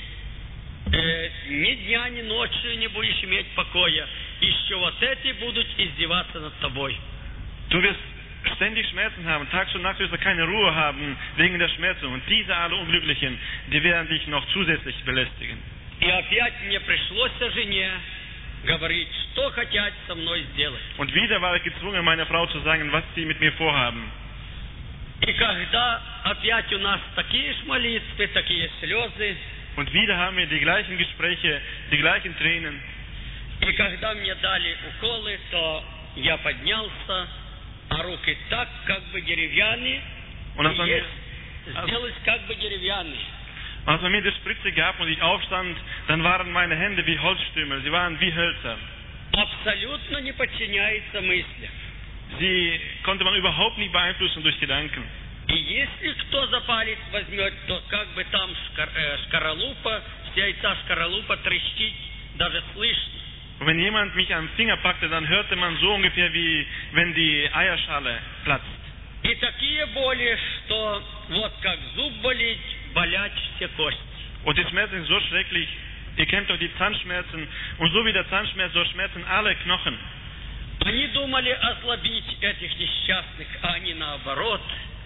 ни дня, ни ночью не будешь иметь покоя. Еще вот эти будут издеваться над тобой. Du wirst ständig Schmerzen haben, Tag und Nacht wirst du keine Ruhe haben wegen der Schmerzen. Und diese alle Unglücklichen, die werden dich noch zusätzlich belästigen. И опять мне пришлось жене говорить, что хотят со мной сделать. Und wieder war ich gezwungen, meiner Frau zu sagen, was sie mit mir vorhaben. И когда опять у нас такие ж молитвы, такие слезы, Und wieder haben wir die gleichen Gespräche, die gleichen Tränen. и когда мне дали уколы, то я поднялся, а руки так, как бы деревянные, Und als man mir, сделались как бы деревянные. als man mir die Spritze gab und ich aufstand, dann waren meine Hände wie Holzstümmel, sie waren wie Hölzer. Абсолютно не подчиняется мыслям. Sie konnte man überhaupt nicht beeinflussen durch Gedanken. И если кто за палец возьмет, то как бы там шкаралупа, вся эта шкаралупа трещит, даже слышно. Und wenn jemand mich am Finger packte, dann hörte man so ungefähr wie wenn die Eierschale platzt. И такие боли, что вот как зуб болит, болят все кости. Und die Schmerzen sind so schrecklich, ihr kennt doch die Zahnschmerzen, und so wie der Zahnschmerz, so schmerzen alle Knochen. Они думали ослабить этих несчастных, а они наоборот.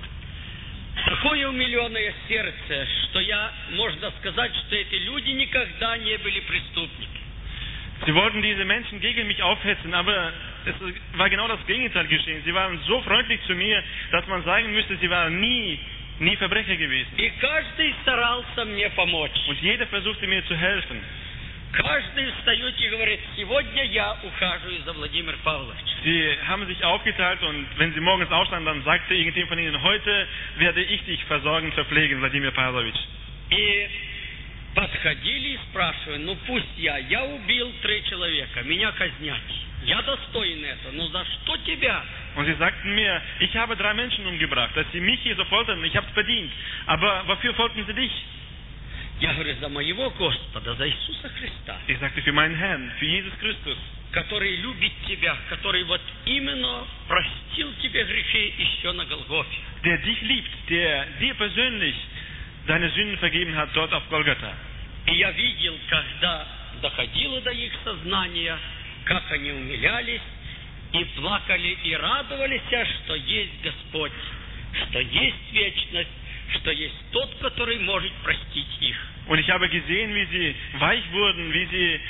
Такое умиленное сердце, что можно сказать, что эти люди никогда не были преступниками. Sie wollten diese Menschen gegen mich aufhetzen, aber es war genau das Gegenteil geschehen. Sie waren so freundlich zu mir, dass man sagen müsste, sie waren nie Verbrecher gewesen. И каждый старался мне помочь. Und jeder versuchte mir zu helfen. Каждый встает и говорит, сегодня я ухаживаю за Владимиром Павловичем. Sie haben sich aufgeteilt und wenn sie morgens aufstanden, dann sagte irgendjemand von ihnen, heute werde ich dich versorgen, verpflegen, Wladimir Pavlovich. И подходили и спрашивали, ну пусть я убил 3 человека, меня казнять. Я достоин этого, но за что тебя? Und sie sagten mir, ich habe 3 Menschen umgebracht, dass sie mich hier so foltern, ich habe es verdient. Aber wofür foltern sie dich? Я говорю, за моего Господа, за Иисуса Христа. Ich sagte, für meinen Herrn, für Jesus Christus. Который любит тебя, который вот именно простил тебе грехи еще на Голгофе. Der dich liebt, der dir persönlich deine Sünden vergeben hat, dort auf Golgatha. И я видел, когда доходило до их сознания, как они умилялись и плакали и радовались, что есть Господь, что есть вечность, что есть тот, который может простить их. Und ich habe gesehen, wie sie weich wurden, wie sie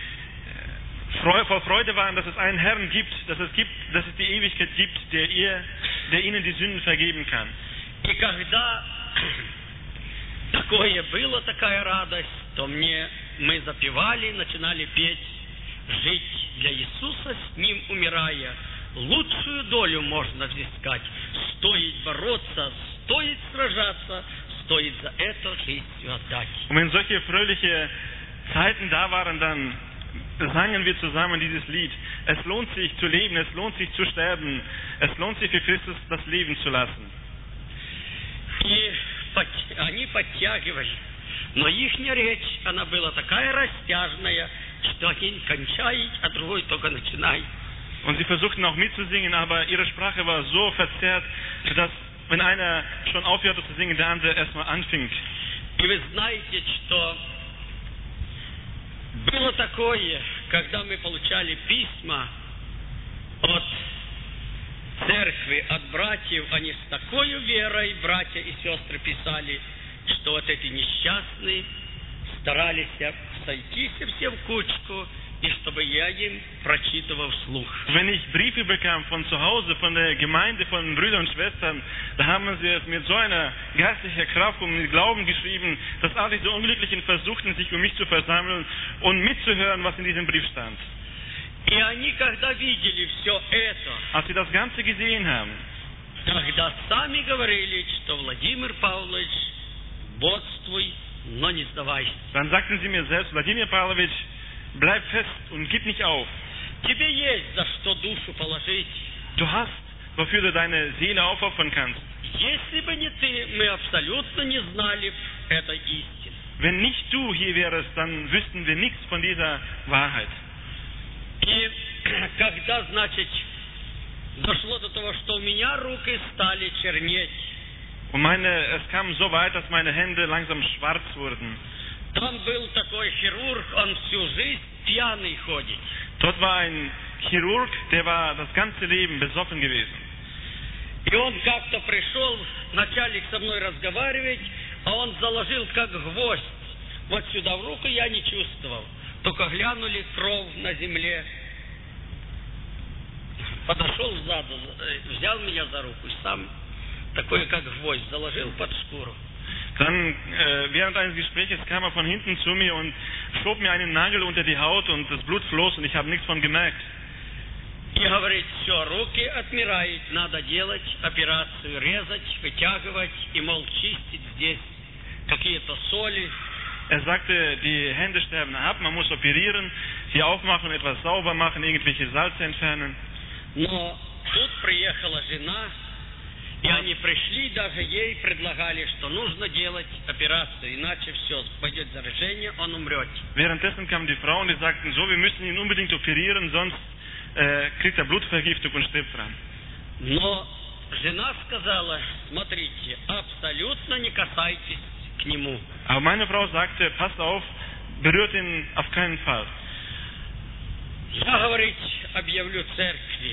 voll Freude waren, dass es einen Herrn gibt, dass es die Ewigkeit gibt, der ihnen die Sünden vergeben kann. И когда такое было, такая радость, то мы запевали, начинали петь, жить для Иисуса, с Ним умирая, лучшую долю можно взыскать, стоит бороться, стоит сражаться, стоит за это жизнь отдать. Und wenn solche fröhliche Zeiten da waren, dann sangen wir zusammen dieses Lied. Es lohnt sich zu leben, es lohnt sich zu sterben, es lohnt sich für Christus das Leben zu lassen. И они подтягивали, но ихняя речь, она была такая растяжная, что один кончает, а другой только начинает. Und sie versuchten auch mitzusingen, aber ihre Sprache war so verzerrt, dass wenn einer schon aufhörte zu singen, der andere erstmal anfing. И вы знаете, что было такое, когда мы получали письма от церкви, от братьев, они с такой верой, братья и сестры, писали, что вот эти несчастные старались сойтись все в кучку и чтобы я им прочитывал вслух. Wenn ich Briefe bekam von zu Hause, von der Gemeinde, von den Brüdern und Schwestern, da haben sie es mit so einer geistlicher Kraft und mit Glauben geschrieben, dass all diese Unglücklichen versuchten, sich um mich zu versammeln und mitzuhören, was in diesem Brief stand. И они, когда видели все это, Als sie das Ganze gesehen haben, тогда сами говорили, что Владимир Павлович, бодствуй, но не сдавайся. dann sagten sie mir selbst, Wladimir Pavlovich, bleib fest und gib nicht auf. Тебе есть за что душу положить. Du hast, wofür du deine Seele aufopfern kannst. Если бы не ты, мы абсолютно не знали этой истины. Wenn nicht du hier wärst, dann wüssten wir nichts von dieser Wahrheit. И когда, значит, дошло до того, что у меня руки стали чернеть, Und es kam so weit, dass meine Hände langsam schwarz wurden. там был такой хирург, он всю жизнь пьяный ходит. Dort war ein Chirurg, der war das ganze Leben besoffen gewesen. И он как-то пришел, начальник со мной разговаривать, а он заложил как гвоздь. Вот сюда в руку я не чувствовал. Только глянули кровь на земле. Подошел сзаду, взял меня за руку и сам такой как гвоздь заложил под шкуру. Dann, während eines Gesprächs kam er von hinten zu mir und schob mir einen Nagel unter die Haut und das Blut floss und ich habe nichts von gemerkt. И говорит, все, руки отмирают, надо делать операцию, резать, вытягивать и, мол, чистить здесь какие-то соли. Er sagte, die Hände sterben ab, man muss operieren, sie aufmachen, etwas sauber machen, irgendwelche Salze entfernen. Но тут приехала жена, и они пришли, даже ей предлагали, что нужно делать операцию, иначе все, пойдет заражение, он умрет. Währenddessen kamen die Frauen, die sagten, so, wir müssen ihn unbedingt operieren, sonst kriegt er Blutvergiftung und stirbt dran. Но жена сказала, смотрите, абсолютно не касайтесь к нему. Aber meine Frau sagte, passt auf, berührt ihn auf keinen Fall. Я, говорит, объявлю церкви.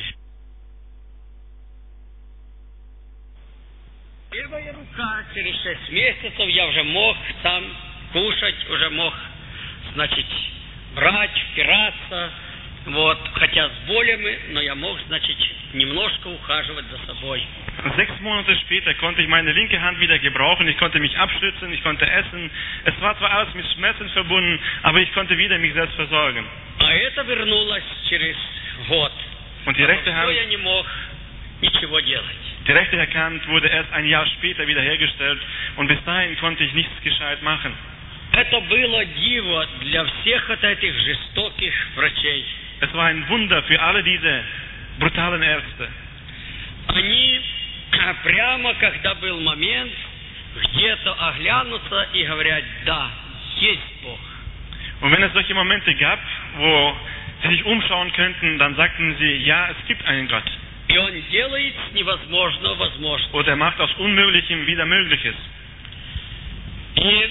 Левая рука, через 6 месяцев я уже мог сам кушать, уже мог, значит, брать, впираться, вот, хотя с болями, но я мог, значит, немножко ухаживать за собой. 6 Monate später konnte ich meine linke Hand wieder gebrauchen, ich konnte mich abstützen, ich konnte essen. Es war zwar alles mit Schmerzen verbunden, aber ich konnte wieder mich selbst versorgen. А это вернулось через год. Und die rechte Hand, я не мог ничего делать. die rechte Hand wurde erst ein Jahr später wiederhergestellt und bis dahin konnte ich nichts gescheit machen. Это было диво для всех от этих жестоких врачей. Es war ein Wunder für alle diese brutalen Ärzte. Они прямо, когда был момент, где-то оглянутся и говорят, да, есть Бог. Und wenn es solche Momente gab, wo sie sich umschauen könnten, dann sagten sie, ja, es gibt einen Gott. И Он делает невозможно возможно. Und er macht aus Unmöglichem wieder Mögliches. И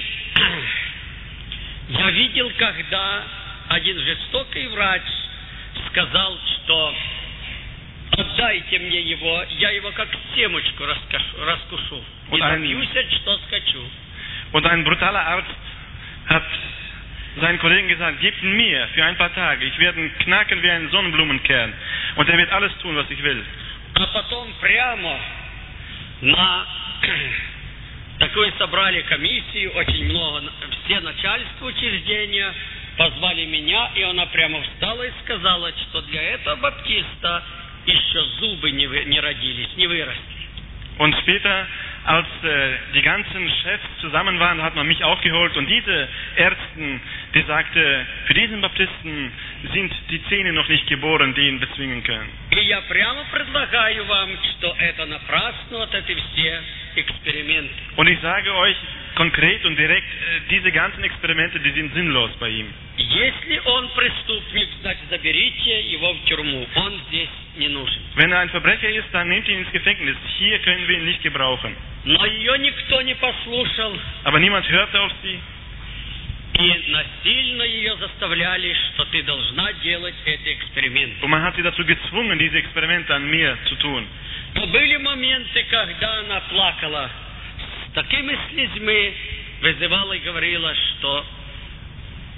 я видел, когда один жестокий врач сказал, что отдайте мне его, я его как семечку раскушу. И добьюсь, что скачу. Und ein brutaler Arzt hat seinen Kollegen gesagt, gebt ihn mir für ein paar Tage. Ich werde ihn knacken wie einen Sonnenblumenkern. Und er wird alles tun, was ich will. А потом прямо на такую собрали комиссию, очень много, все начальства учреждения, позвали меня, и она прямо встала и сказала, что для этого баптиста еще зубы не родились, не выросли. Und später, als die ganzen Chefs zusammen waren, hat man mich aufgeholt und diese Ärzten, die sagte, für diesen Baptisten sind die Zähne noch nicht geboren, die ihn bezwingen können. И я прямо предлагаю вам, что это напрасно, вот эти все эксперименты. Und ich sage euch konkret und direkt, diese ganzen Experimente, die sind sinnlos bei ihm. Если он преступник, значит, заберите его в тюрьму. Он здесь не нужен. Wenn er ein Verbrecher ist, dann nehmt ihn ins Gefängnis. Hier können wir ihn nicht gebrauchen. Но ее никто не послушал. Aber niemand hörte auf sie. И насильно ее заставляли, что ты должна делать эти эксперименты. Und man hat sie dazu gezwungen, diese Experimente an mir zu tun. Но были моменты, когда она плакала с такими слезами, вызывала и говорила, что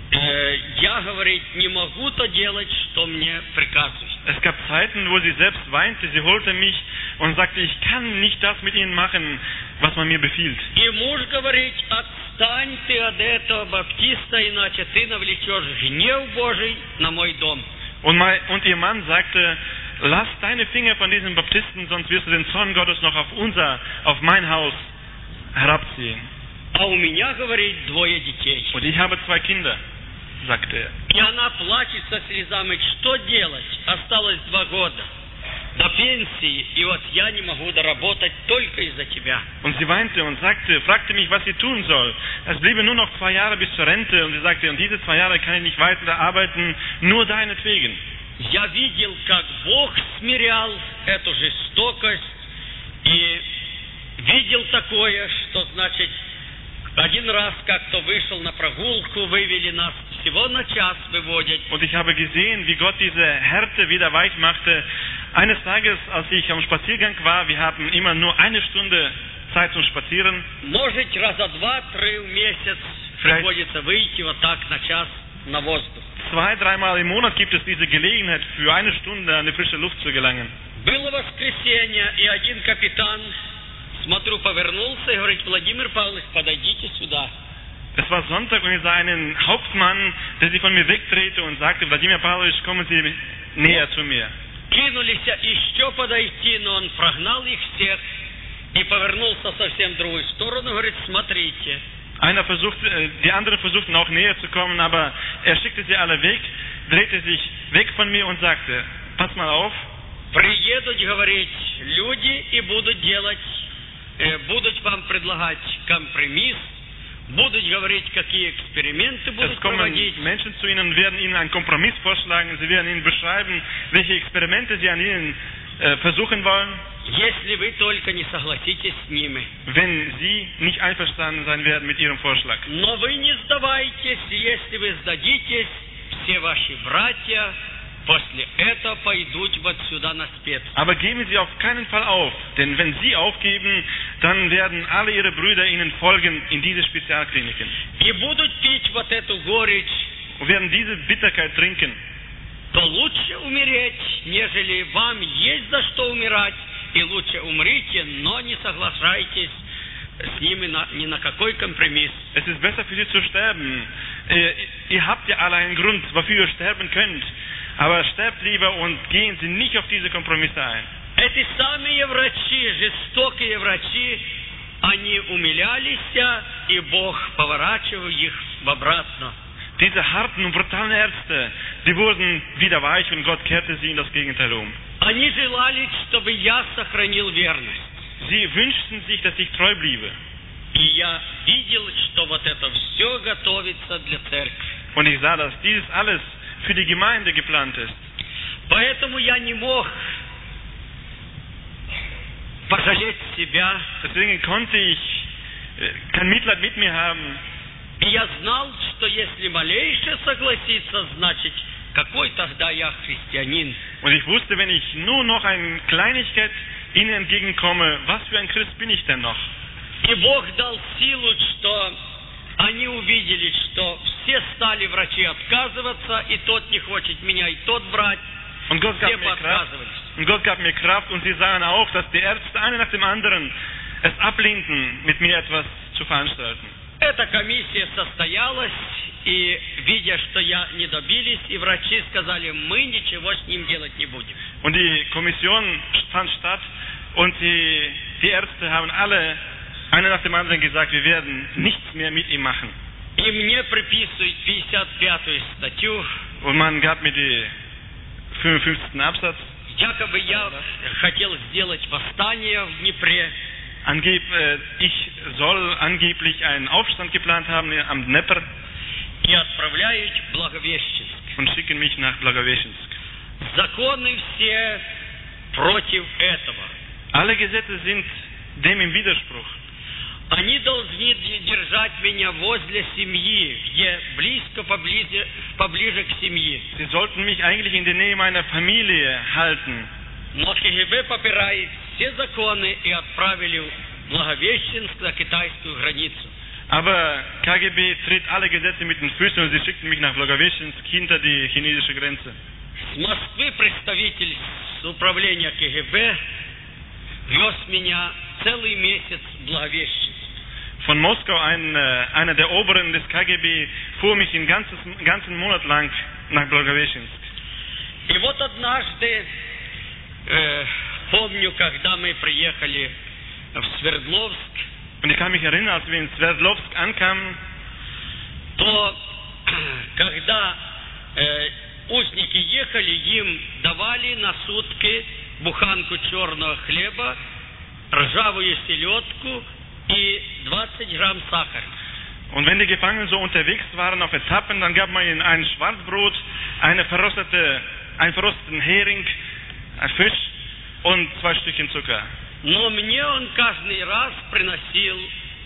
Я, говорит, не могу то делать, что мне приказывают. Es gab Zeiten, wo sie selbst weinte, sie holte mich und sagte, ich kann nicht das mit ihnen machen, was man mir befiehlt. И муж говорит, отстань ты от этого баптиста, иначе ты навлечешь гнев Божий на мой дом. Und ihr Mann sagte, lass deine Finger von diesem Baptisten, sonst wirst du den Zorn Gottes noch auf mein Haus herabziehen. А у меня, говорит, 2 детей. Und ich habe 2 Kinder, sagte er. И она плачет со слезами, что делать? Осталось 2 года до пенсии, и вот я не могу доработать только из-за тебя. Und sie weinte und fragte mich, was sie tun soll. Es bliebe nur noch 2 Jahre bis zur Rente und sie sagte, und diese 2 Jahre kann ich nicht weiter arbeiten, nur deinetwegen. Я видел, как Бог смирял эту жестокость, и видел такое, что, значит, один раз как-то вышел на прогулку, вывели нас, всего на час выводят. Und ich habe gesehen, wie Gott diese Härte wieder weich machte. Eines Tages, als ich am Spaziergang war, wir haben immer nur 1 Stunde Zeit zum Spazieren. Может, раза 2-3 в месяц приходится выйти вот так на час на воздух. 2-3 Mal im Monat gibt es diese Gelegenheit, für 1 Stunde an die frische Luft zu gelangen. Было воскресенье, и один капитан, смотрю, повернулся и говорит, Владимир Павлович, подойдите сюда. Es war Sonntag und ich sah einen Hauptmann, der sich von mir wegdrehte und sagte, Wladimir Pavlovich, kommen Sie näher zu mir. Кинулись еще подойти, но он прогнал их всех и повернулся совсем в другую сторону, говорит, смотрите. Die anderen versuchten auch näher zu kommen, aber er schickte sie alle weg, drehte sich weg von mir und sagte, pass mal auf. Приедут, говорить, люди и будут вам предлагать компромисс, будут говорить, какие эксперименты будут проводить. Es kommen Menschen zu Ihnen und werden Ihnen einen Kompromiss vorschlagen, sie werden Ihnen beschreiben, welche Experimente sie an Ihnen versuchen wollen. Если вы только не согласитесь с ними. Wenn Sie nicht einverstanden sein werden mit Ihrem Vorschlag. Но вы не сдавайтесь, если вы сдадитесь, все ваши братья после этого пойдут вот сюда на спец. Aber geben Sie auf keinen Fall auf, denn wenn Sie aufgeben, dann werden alle Ihre Brüder Ihnen folgen in diese Spezialkliniken. И будут пить вот эту горечь. Und werden diese Bitterkeit trinken. То лучше умереть, нежели вам есть за что умирать, и лучше умрите, но не соглашайтесь с ними ни на какой компромисс. Es ist besser für Sie zu sterben. Ihr habt ja alle einen Grund, wofür ihr sterben könnt. Aber sterbt lieber und gehen Sie nicht auf diese Kompromisse ein. Эти самые врачи, жестокие врачи, они умилялись, и Бог поворачивал их в обратно. Diese harten und brutalen Ärzte, die wurden wieder weich und Gott kehrte sie in das Gegenteil um. Они желали, чтобы я сохранил верность. Sie wünschten sich, dass ich treu bliebe. И я видел, что вот это все готовится для церкви. Und ich sah, dass dieses alles für die Gemeinde geplant ist. Поэтому я не мог пожалеть себя. Deswegen konnte ich kein Mitleid mit mir haben. И я знал, что если малейше согласиться, значит, какой тогда я христианин. Und ich wusste, wenn ich nur noch eine Kleinigkeit ihnen entgegenkomme, was für ein Christ bin ich denn noch? И Бог дал силу, что они увидели, что все стали врачи отказываться, и тот не хочет меня, и тот брать. Und Gott gab mir Kraft und sie sahen auch, dass die Ärzte einer nach dem anderen es ablehnten, mit mir etwas zu veranstalten. Эта комиссия состоялась, и, видя, что я не добились, и врачи сказали, мы ничего с ним делать не будем. Und die Kommission fand statt, und die Ärzte haben alle, einer nach dem anderen gesagt, wir werden nichts mehr mit ihm machen. И мне приписывают 55-ю статью. Und man gab mir die 55. Absatz. Якобы я хотел сделать восстание в Днепре. Ich soll angeblich einen Aufstand geplant haben am Dnepr. И отправляют в Благовещенск. Und schicken mich nach Благовещенск. Законы все против этого. Alle Gesetze sind dem im Widerspruch. Они должны держать меня возле семьи, где близко, поближе к семье. Sie sollten mich eigentlich in der Nähe meiner Familie halten. Но КГБ попирает все законы и отправили в Благовещенск на китайскую границу. Aber KGB tritt alle Gesetze mit den Füßen und sie schickten mich nach Blagoveshchensk hinter die chinesische Grenze. С Москвы представитель с управления КГБ вез меня целый месяц в Благовещенск. Von Moskau einer der Oberen des KGB fuhr mich einen ganzen Monat lang nach Blagoveshchensk. И вот однажды, помню, когда мы приехали в Свердловск, Und ich kann mich erinnern, als wir in Sverdlovsk ankamen, то когда узники ехали, им давали на сутки буханку черного хлеба, ржавую селедку и 20 грамм сахара. und wenn die Gefangenen so unterwegs waren auf Etappen, dann gab man ihnen ein Schwarzbrot, einen verrosteten Hering, ein Fisch und 2 Stückchen Zucker. Но мне он каждый раз приносил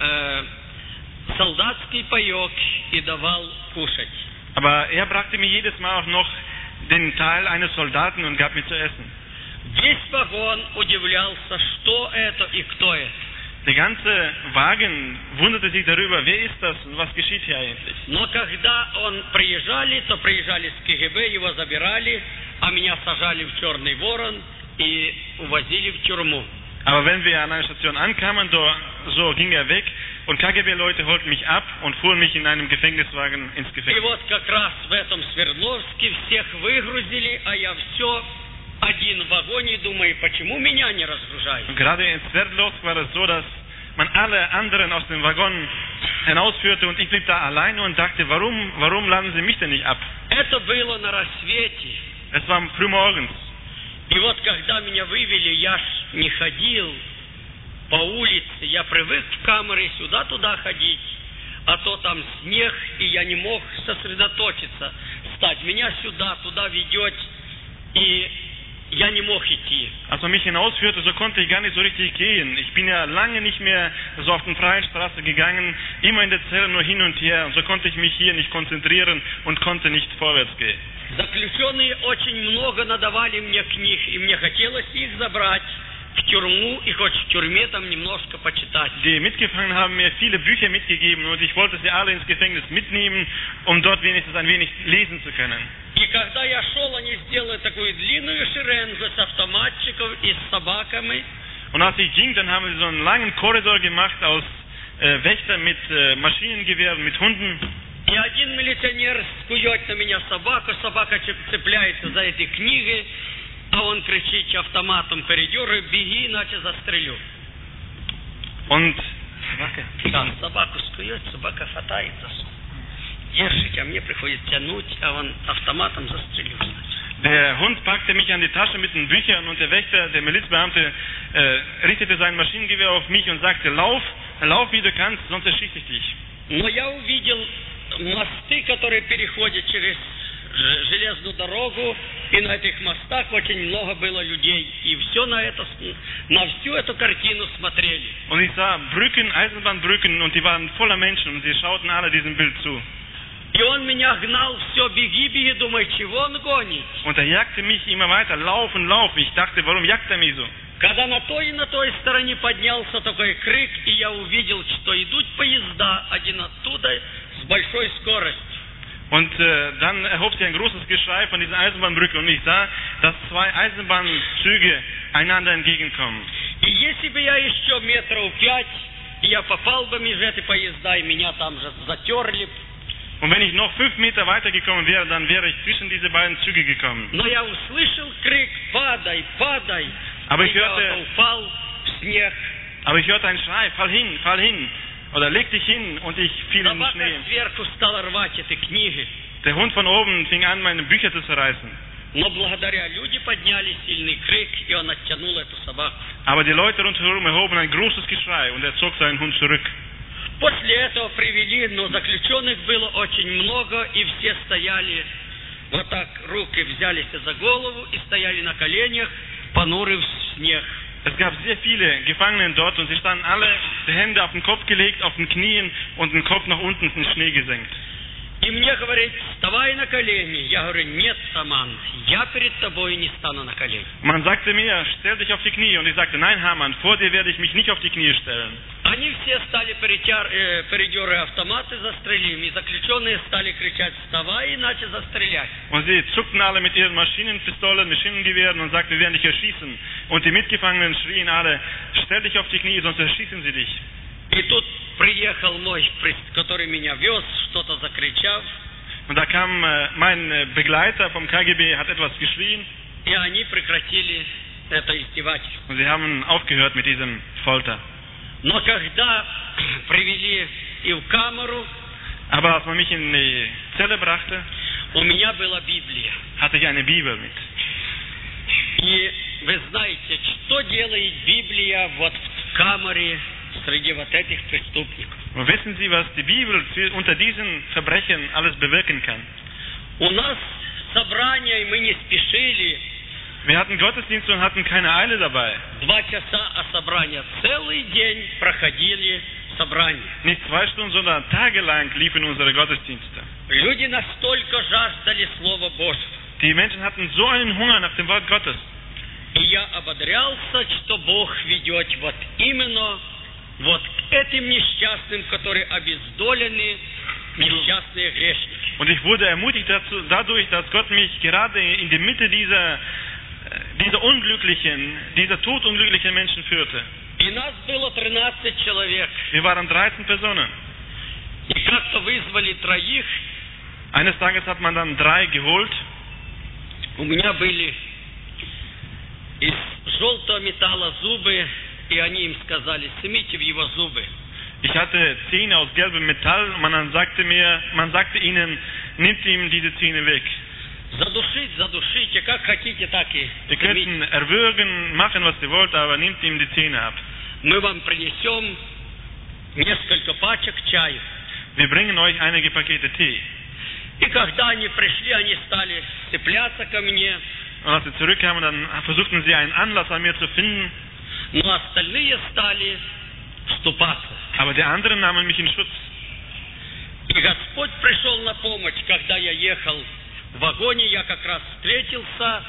солдатский паёк и давал кушать. Aber er brachte mir jedes Mal auch noch den Teil eines Soldaten und gab mir zu essen. Весь вагон удивлялся, что это и кто это. Der ganze Wagen wunderte sich darüber, wer ist das und was geschieht hier eigentlich. Но когда он приезжали, то приезжали с КГБ, его забирали, а меня сажали в Черный Ворон и увозили в тюрьму. Aber wenn wir an einer Station ankamen, so ging er weg und KGB-Leute holten mich ab und fuhren mich in einem Gefängniswagen ins И Gefängnis. вот как раз в этом Свердловске всех выгрузили, а я все один в вагоне, думаю, почему меня не разгружают? Und gerade in Sverdlovsk war es so, dass man alle anderen aus dem Waggon hinausführte und ich blieb da alleine und dachte, warum laden sie mich denn nicht ab? Это было на рассвете. Es war frühmorgens. И вот когда меня вывели, я ж не ходил по улице, я привык в камеры сюда-туда ходить, а то там снег, и я не мог сосредоточиться, стать. Меня сюда, туда ведет, и я не мог идти. Als man mich hinausführte, so konnte ich gar nicht so richtig gehen. Ich bin ja lange nicht mehr so auf den freien Straße gegangen, immer in der Zelle nur hin und her. Und so konnte ich mich hier nicht konzentrieren und konnte nicht vorwärts gehen. Заключенные очень много надавали мне книг, и мне хотелось их забрать в тюрьму, и хоть в тюрьме там немножко почитать. Die Mitgefangenen haben mir viele Bücher mitgegeben und ich wollte sie alle ins Gefängnis mitnehmen, um dort wenigstens ein wenig lesen zu können. И когда я шел, они сделали такую длинную шеренгу с автоматчиков и с собаками. Und als ich ging, dann haben sie so einen langen Korridor gemacht aus Wächtern mit Maschinengewehren, mit Hunden. И один милиционер скует на меня собаку, собака цепляется за эти книги, а он кричит автоматом коридоры, беги, иначе застрелю. Und Да, собаку скует, собака хватает за сук. Держите, а мне приходится тянуть, а он автоматом застрелю. der Hund packte mich an die Tasche mit den Büchern und der Wächter, der Milizbeamte, richtete sein Maschinengewehr auf mich und sagte, lauf wie du kannst, sonst erschieße ich dich. Но я увидел мосты, которые переходят через железную дорогу, и на этих мостах очень много было людей, и все на всю эту картину смотрели. Und ich sah Brücken, Eisenbahnbrücken und die waren voller Menschen und sie schauten alle diesem Bild zu. И он меня гнал, все, беги, беги, думаю, чего он гонит? Und er jagte mich immer weiter, lauf. Ich dachte, warum jagt er mich so? Когда на той и на той стороне поднялся такой крик, и я увидел, что идут поезда, один оттуда с большой скоростью. Und dann erhob sich ein großes Geschrei von dieser Eisenbahnbrücke und ich sah, dass 2 Eisenbahnzüge einander entgegenkommen. И если бы я еще метров 5, я попал бы между эти поезда, и меня там же затерли. Und wenn ich noch 5 Meter weitergekommen wäre, dann wäre ich zwischen diese beiden Züge gekommen. Но я услышал крик: «Падай, падай!» Aber и я упал в снег. ich hörte einen Schrei, fall hin. Oder leg dich hin und ich fiel in den Собака Schnee. сверху стала рвать эти книги. Der Hund von oben fing an, meine Bücher zu zerreißen. Но благодаря люди подняли сильный крик, и он оттянул эту собаку. Aber die Leute rundherum erhoben ein großes Geschrei und er zog seinen Hund zurück. После этого привели, но заключенных было очень много, и все стояли вот так, руки взялись за голову и стояли на коленях, понуры в снег. Es gab sehr viele Gefangene dort und sie standen alle, die Hände auf den Kopf gelegt, auf den Knien und den Kopf nach unten in den Schnee gesenkt. И мне говорит: «Вставай на колени». Я говорю: «Нет, Аман, я перед тобой не стану на колени». Man sagte mir, stell dich auf die Knie und ich sagte, nein Hamann, vor dir werde ich mich nicht auf die Knie stellen. Они Они все стали передеры автоматы, застрелим, и заключенные стали кричать: «Вставай, иначе застрелять». Und sie zuckten alle mit ihren Maschinenpistolen, Maschinengewehren und sagten, wir werden dich erschießen. Und die Mitgefangenen schrien alle: Stell dich auf die Knie, sonst erschießen sie dich. И тут приехал мой, который меня вез, что-то закричав. Und da kam mein Begleiter vom KGB, hat etwas geschrien. И они прекратили это издевательство. Und sie haben aufgehört mit diesem Folter. Но когда привели и в камеру, Aber als man mich in die Zelle brachte, у меня была Библия. hatte ich eine Bibel mit. И вы знаете, что делает Библия вот в камере среди вот этих преступников? Und wissen Sie, was die Bibel unter diesen Verbrechen alles bewirken kann? У нас собрание, и мы не спешили. Wir hatten Gottesdienst und hatten keine Eile dabei. 2 часа собрания. Целый день проходили собрания. Nicht 2 Stunden, sondern tagelang liefen unsere Gottesdienste. Люди настолько жаждали Слова Божьего. Die Menschen hatten so einen Hunger nach dem Wort Gottes. И я ободрялся, что Бог ведет вот именно вот к этим несчастным, которые обездолены, несчастные грешники. Und ich wurde ermutigt dadurch, dass Gott mich gerade in die Mitte dieser unglücklichen, dieser todunglücklichen Menschen führte. И нас было 13 человек. Wir waren 13 Personen. И как-то вызвали 3. Eines Tages hat man dann 3 geholt. У меня были из желтого металла зубы, и они им сказали: «Снимите в его зубы». Ich hatte Zähne aus gelbem Metall und man sagte ihnen, nimmt ihm diese Zähne weg. Задушите, как хотите, так и Ihr könnt erwürgen, machen, was ihr wollt, aber nehmt ihm die Zähne ab. Мы вам принесем несколько пачек чая. Wir bringen euch einige Pakete Tee. И когда они пришли, они стали цепляться ко мне. Und als sie zurückkamen, dann versuchten sie einen Anlass an mir zu finden. Но остальные стали вступаться. Aber die anderen nahmen mich in Schutz. И Господь пришел на помощь, когда я ехал в вагоне, я как раз встретился,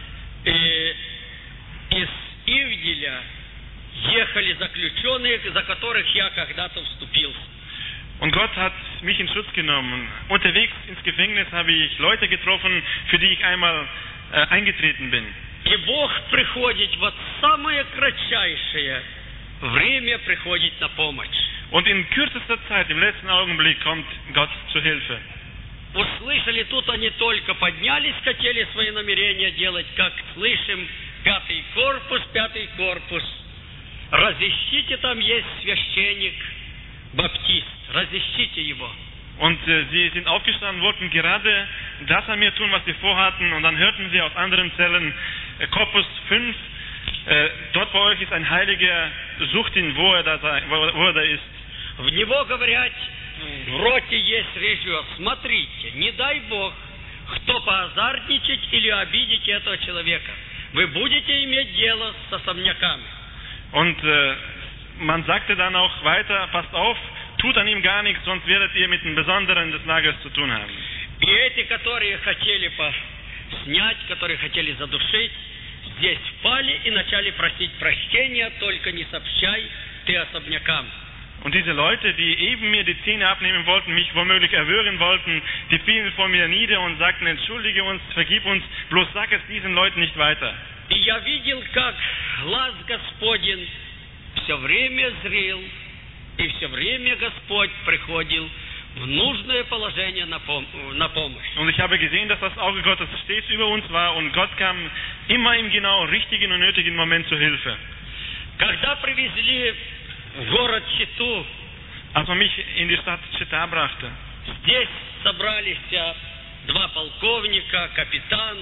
из Ивделя ехали заключенные, за которых я когда-то вступился. Und Gott hat mich in Schutz genommen. Unterwegs ins Gefängnis habe ich Leute getroffen, für die ich einmal eingetreten bin. И Бог приходит вот самое кратчайшее время, приходит на помощь. Und in kürzester Zeit, im letzten Augenblick, kommt Gott zur Hilfe. Услышали, тут они только поднялись, хотели свои намерения делать, как слышим, 5-й корпус. Разыщите, там есть священник, баптист, разыщите его. Und sie sind aufgestanden, wollten gerade das an mir tun, was sie vorhatten. Und dann hörten sie aus anderen Zellen, Korpus 5, dort bei euch ist ein Heiliger, sucht ihn, wo er da ist. В него говорят, в роте есть режиссер, смотрите, не дай Бог, кто поазартничать или обидеть этого человека. Вы будете иметь дело с особняками. Und man sagte dann auch weiter, passt auf, tut an ihm gar nichts, sonst werdet ihr mit den Besonderen des Lagers zu tun haben. И эти, которые хотели снять, которые хотели задушить, здесь впали и начали просить прощения, только не сообщай ты особнякам. Und diese Leute, die eben mir die Zähne abnehmen wollten, mich womöglich erwürgen wollten, die fielen vor mir nieder und sagten, entschuldige uns, vergib uns, bloß sag es diesen Leuten nicht weiter. И я видел, как глаз Господень все время зрел, и все время Господь приходил в нужное положение на помощь. Und ich habe gesehen, dass das Auge Gottes stets über uns war und Gott kam immer im genau richtigen und nötigen Moment zur Hilfe. Когда привезли в город Читу, als man mich in die Stadt Chita brachte, здесь собрались 2 полковника, капитан,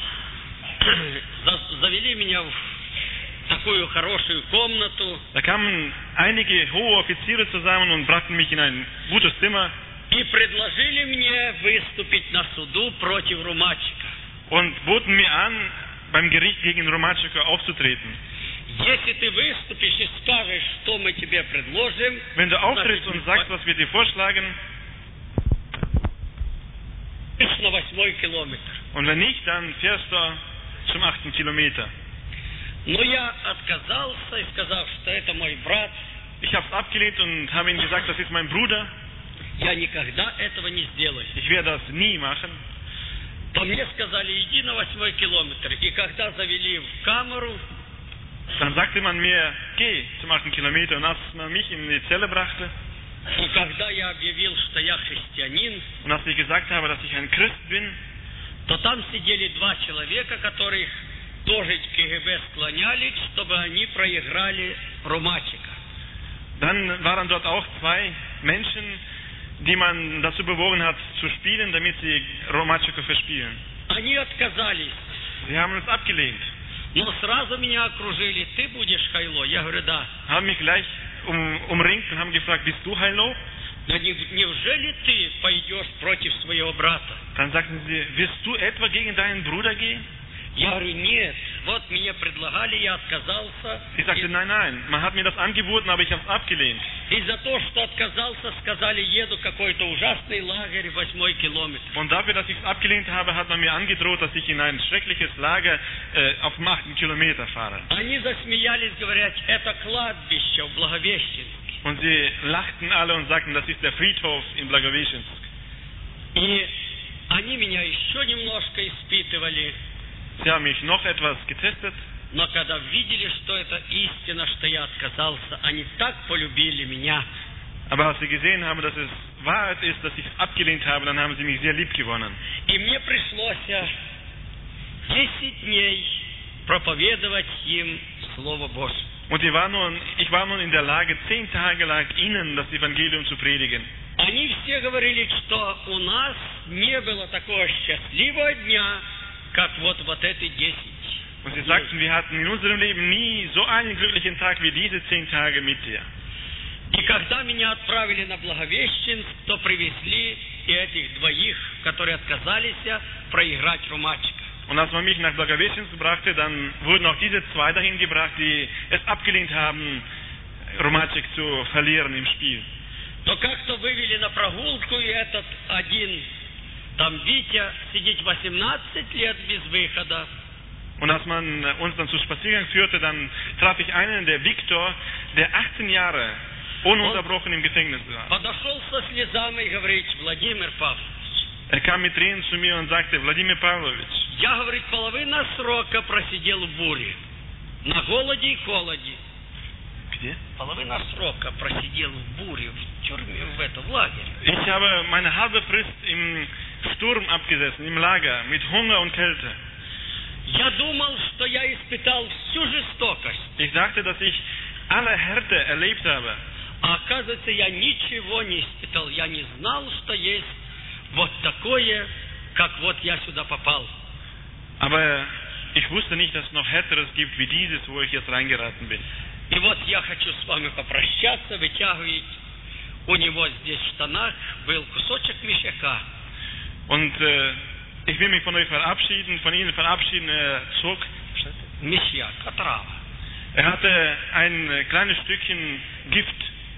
завели меня в такую хорошую комнату. Da kamen einige hohe Offiziere zusammen und brachten mich in ein gutes Zimmer. И предложили мне выступить на суду против Руматчика. Und boten mir an, beim Gericht gegen Руматчика aufzutreten. Если ты выступишь и скажешь, что мы тебе предложим, wenn du auftrittst und sagst, was wir dir vorschlagen, на 8-й километр. Und wenn nicht, dann fährst du zum 8. Kilometer. Но я отказался и сказал, что это мой брат. Ich habe es abgelehnt und habe ihm gesagt, das ist mein Bruder. Я никогда этого не сделаю. Ich werde das nie machen. То мне сказали, иди на 8-й километр. И когда завели в камеру, Dann sagte man mir, geh zum 8. Kilometer. Und als man mich in die Zelle brachte и когда я объявил, что я христианин, und als ich gesagt habe, dass ich ein Christ bin, то там сидели 2 человека, которых тоже КГБ склонялись, чтобы они проиграли Румачика. dann waren dort auch 2 Menschen, die man dazu bewogen hat, zu spielen, damit sie Romachiko verspielen. Они отказались, Sie haben es abgelehnt, но сразу меня окружили. Ты будешь Хайло? Я говорю, да. haben mich gleich umringt und haben gefragt, bist du Heilo? Но неужели ты пойдешь против своего брата? Dann sagten sie, wirst du etwa gegen deinen Bruder gehen? Я говорю, нет. Вот мне предлагали, я отказался. Ich sagte, nein, man hat mir das angeboten, aber ich habe es abgelehnt. И за то, что отказался, сказали, еду в какой-то ужасный лагерь, 8-й километр. Und dafür, dass ich es abgelehnt habe, hat man mir angedroht, dass ich in ein schreckliches Lager auf dem 8. Kilometer fahre. Они засмеялись, говорят, это кладбище в Благовещенске. Und sie lachten alle und sagten, das ist der Friedhof in Blagoveschensk. И они меня еще немножко испытывали. Sie haben mich noch etwas getestet, Но когда видели, что это истина, что я отказался, они так полюбили меня. aber als sie gesehen haben, dass es Wahrheit ist, dass ich es abgelehnt habe, dann haben sie mich sehr lieb gewonnen. И мне пришлось 10 дней проповедовать им Слово Божье. Und ich war nun in der Lage, 10 Tage lang ihnen das Evangelium zu predigen. Они все говорили, что у нас не было такого счастливого дня, как вот эти 10. Und sie sagten, wir hatten in unserem Leben nie so einen glücklichen Tag wie diese 10 Tage mit dir. И когда меня отправили на Благовещенск, то привезли и этих 2, которые отказались проиграть Румачика. Und als man mich nach Blagoveschensk brachte, dann wurden auch diese 2 dahin gebracht, die es abgelehnt haben, Romachik zu verlieren im Spiel. То как-то вывели на прогулку, и этот один, там Витя, сидит 18 лет без выхода. Und als man uns dann zu Spaziergang führte, dann traf ich einen, der Viktor, der 18 Jahre ununterbrochen im Gefängnis war. Подошел со слезами и говорит, Владимир Павлович, Er kam mit Tränen zu mir und sagte, Wladimir Pavlovich, я, говорит, половина срока просидел в буре, на голоде и холоде. Где? Половина срока просидел в буре, в тюрьме, в лагере. Ich habe meine halbe Frist im Sturm abgesessen, im Lager, mit Hunger und Kälte. Я думал, что я испытал всю жестокость. Ich dachte, dass ich alle Härte erlebt habe. А оказывается, я ничего не испытал. Я не знал, что есть вот такое, как вот я сюда попал. Aber ich wusste nicht, dass es noch Härteres gibt wie dieses, wo ich jetzt reingeraten bin. И вот я хочу с вами попрощаться, вытягивать. У него здесь в штанах был кусочек мешка. Und ich will mich von euch verabschieden, von Ihnen verabschieden. Er zog. Мешьяк, отрава. Er hatte ein kleines Stückchen Gift.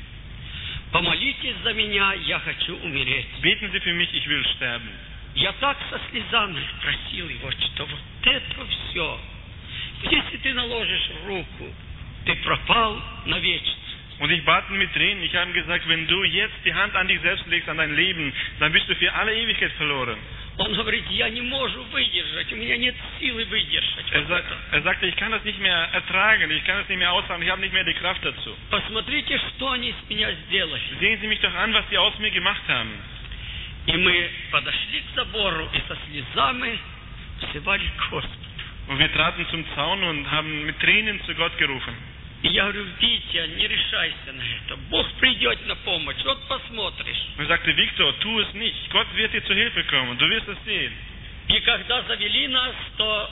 Помолитесь за меня, я хочу умереть. Beten Sie für mich, ich will sterben. Я так со слезами просил его, что вот это все. Если ты наложишь руку, ты пропал навечно. Und ich bat ihn mit Tränen. Ich habe gesagt, wenn du jetzt die Hand an dich selbst legst, an dein Leben, dann bist du für alle Ewigkeit verloren. Он говорит, я не могу выдержать, у меня нет силы выдержать. Er sagte, ich kann das nicht mehr ertragen, ich kann das nicht mehr aushalten, ich habe nicht mehr die Kraft dazu. Посмотрите, что они с меня сделали. Sehen Sie mich doch an, was Sie aus mir gemacht haben. И мы подошли к забору и со слезами взывали к Господу. Und wir traten zum Zaun und haben mit Tränen zu Gott gerufen. И я говорю, Витя, не решайся на это. Бог придет на помощь, вот посмотришь. Und er sagte, Viktor, tu es nicht. Gott wird dir zu Hilfe kommen. Du wirst es sehen. И когда завели нас, то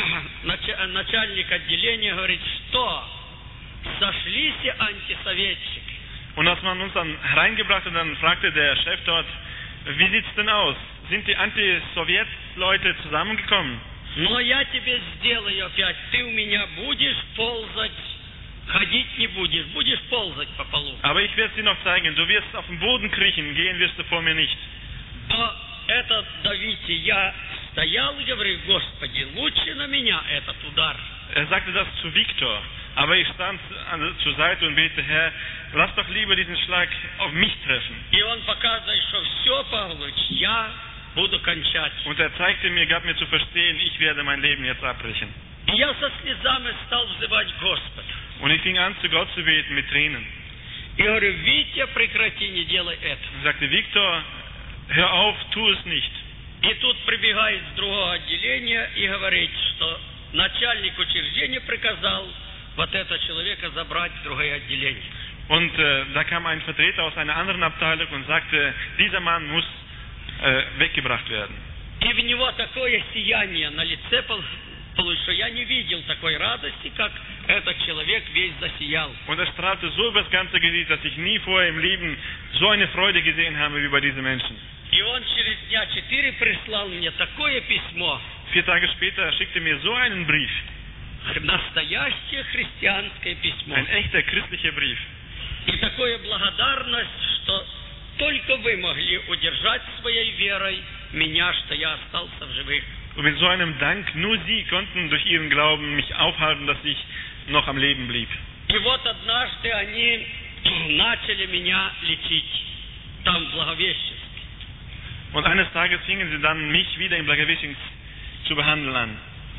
начальник отделения говорит, что сошлись антисоветчики. Und als man uns dann hereingebracht hat, dann fragte der Chef dort, wie sieht's denn aus? Sind die Anti-Sowjet-Leute zusammengekommen? Но я тебе сделаю опять, ты у меня будешь ползать. Ходить не будешь, будешь ползать по полу. Aber ich werde es dir noch zeigen. Du wirst auf den Boden kriechen, gehen wirst du vor mir nicht. Но этот Давите, я стоял и говорю, Господи, лучше на меня этот удар. Er sagte das zu Viktor. Aber ich stand zur Seite und bete, Herr, lass doch lieber diesen Schlag auf mich treffen. И он показывает, что все, Павлович, я буду кончать. Und er zeigte mir, gab mir zu verstehen, ich werde mein Leben jetzt abbrechen. И я со слезами стал взывать Господа. Und ich fing an, zu Gott zu beten mit Tränen. И говорю, Витя, прекрати, не делай это. Ich sagte, Viktor, hör auf, tu es nicht. И тут прибегает с другого отделения и говорит, что начальник учреждения приказал вот этого человека забрать в другое отделение. Und da kam ein Vertreter aus einer anderen Abteilung und sagte, dieser Mann muss weggebracht werden. И в него такое сияние на лице получилось, что я не видел такой радости, как этот человек весь засиял. Und er strahlte so über das ganze Gesicht, dass ich nie vorher im Leben so eine Freude gesehen habe wie bei diesen Menschen. И он через дня 4 прислал мне такое письмо. 4 Tage später schickte mir so einen Brief. Настоящее христианское письмо. Ein echter christlicher Brief. И такая благодарность, что только вы могли удержать своей верой меня, что я остался в живых. Und mit so einem Dank, nur Sie konnten durch Ihren Glauben mich aufhalten, dass ich noch am Leben blieb. И вот однажды они начали меня лечить там в Благовещенске. Und eines Tages fingen sie dann, mich wieder im Благовещенск zu behandeln an.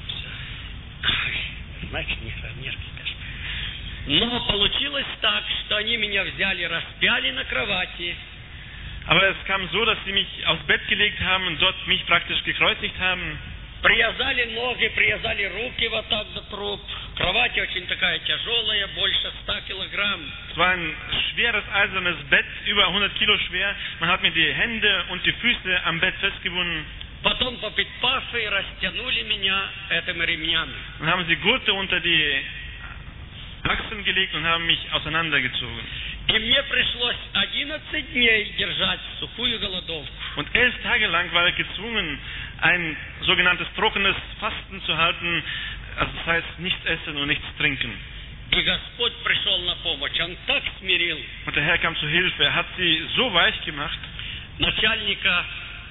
Но получилось так, что они меня взяли, распяли на кровати. Aber es kam so, dass sie mich aufs Bett gelegt haben und dort mich praktisch gekreuzigt haben. Привязали ноги, привязали руки вот так за труп. Кровать очень такая тяжелая, больше 100 килограмм. Es war ein schweres eisernes Bett, über 100 Kilo schwer. Man hat mir die Hände und die Füße am Bett festgebunden. Потом по пятпафе растянули меня этими ремнями. Dann haben sie Gurte unter die Achseln gelegt und haben mich auseinandergezogen. И мне пришлось 11 дней держать сухую голодовку. Und 11 Tage lang war ich gezwungen, ein sogenanntes trockenes Fasten zu halten, also das heißt nichts essen und nichts trinken. И Господь пришел на помощь, Он так смирил Und der Herr kam zu Hilfe, er hat sie so weich gemacht, начальника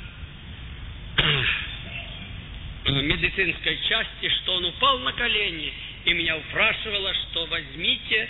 медицинской части, что он упал на колени и меня упрашивало, что возьмите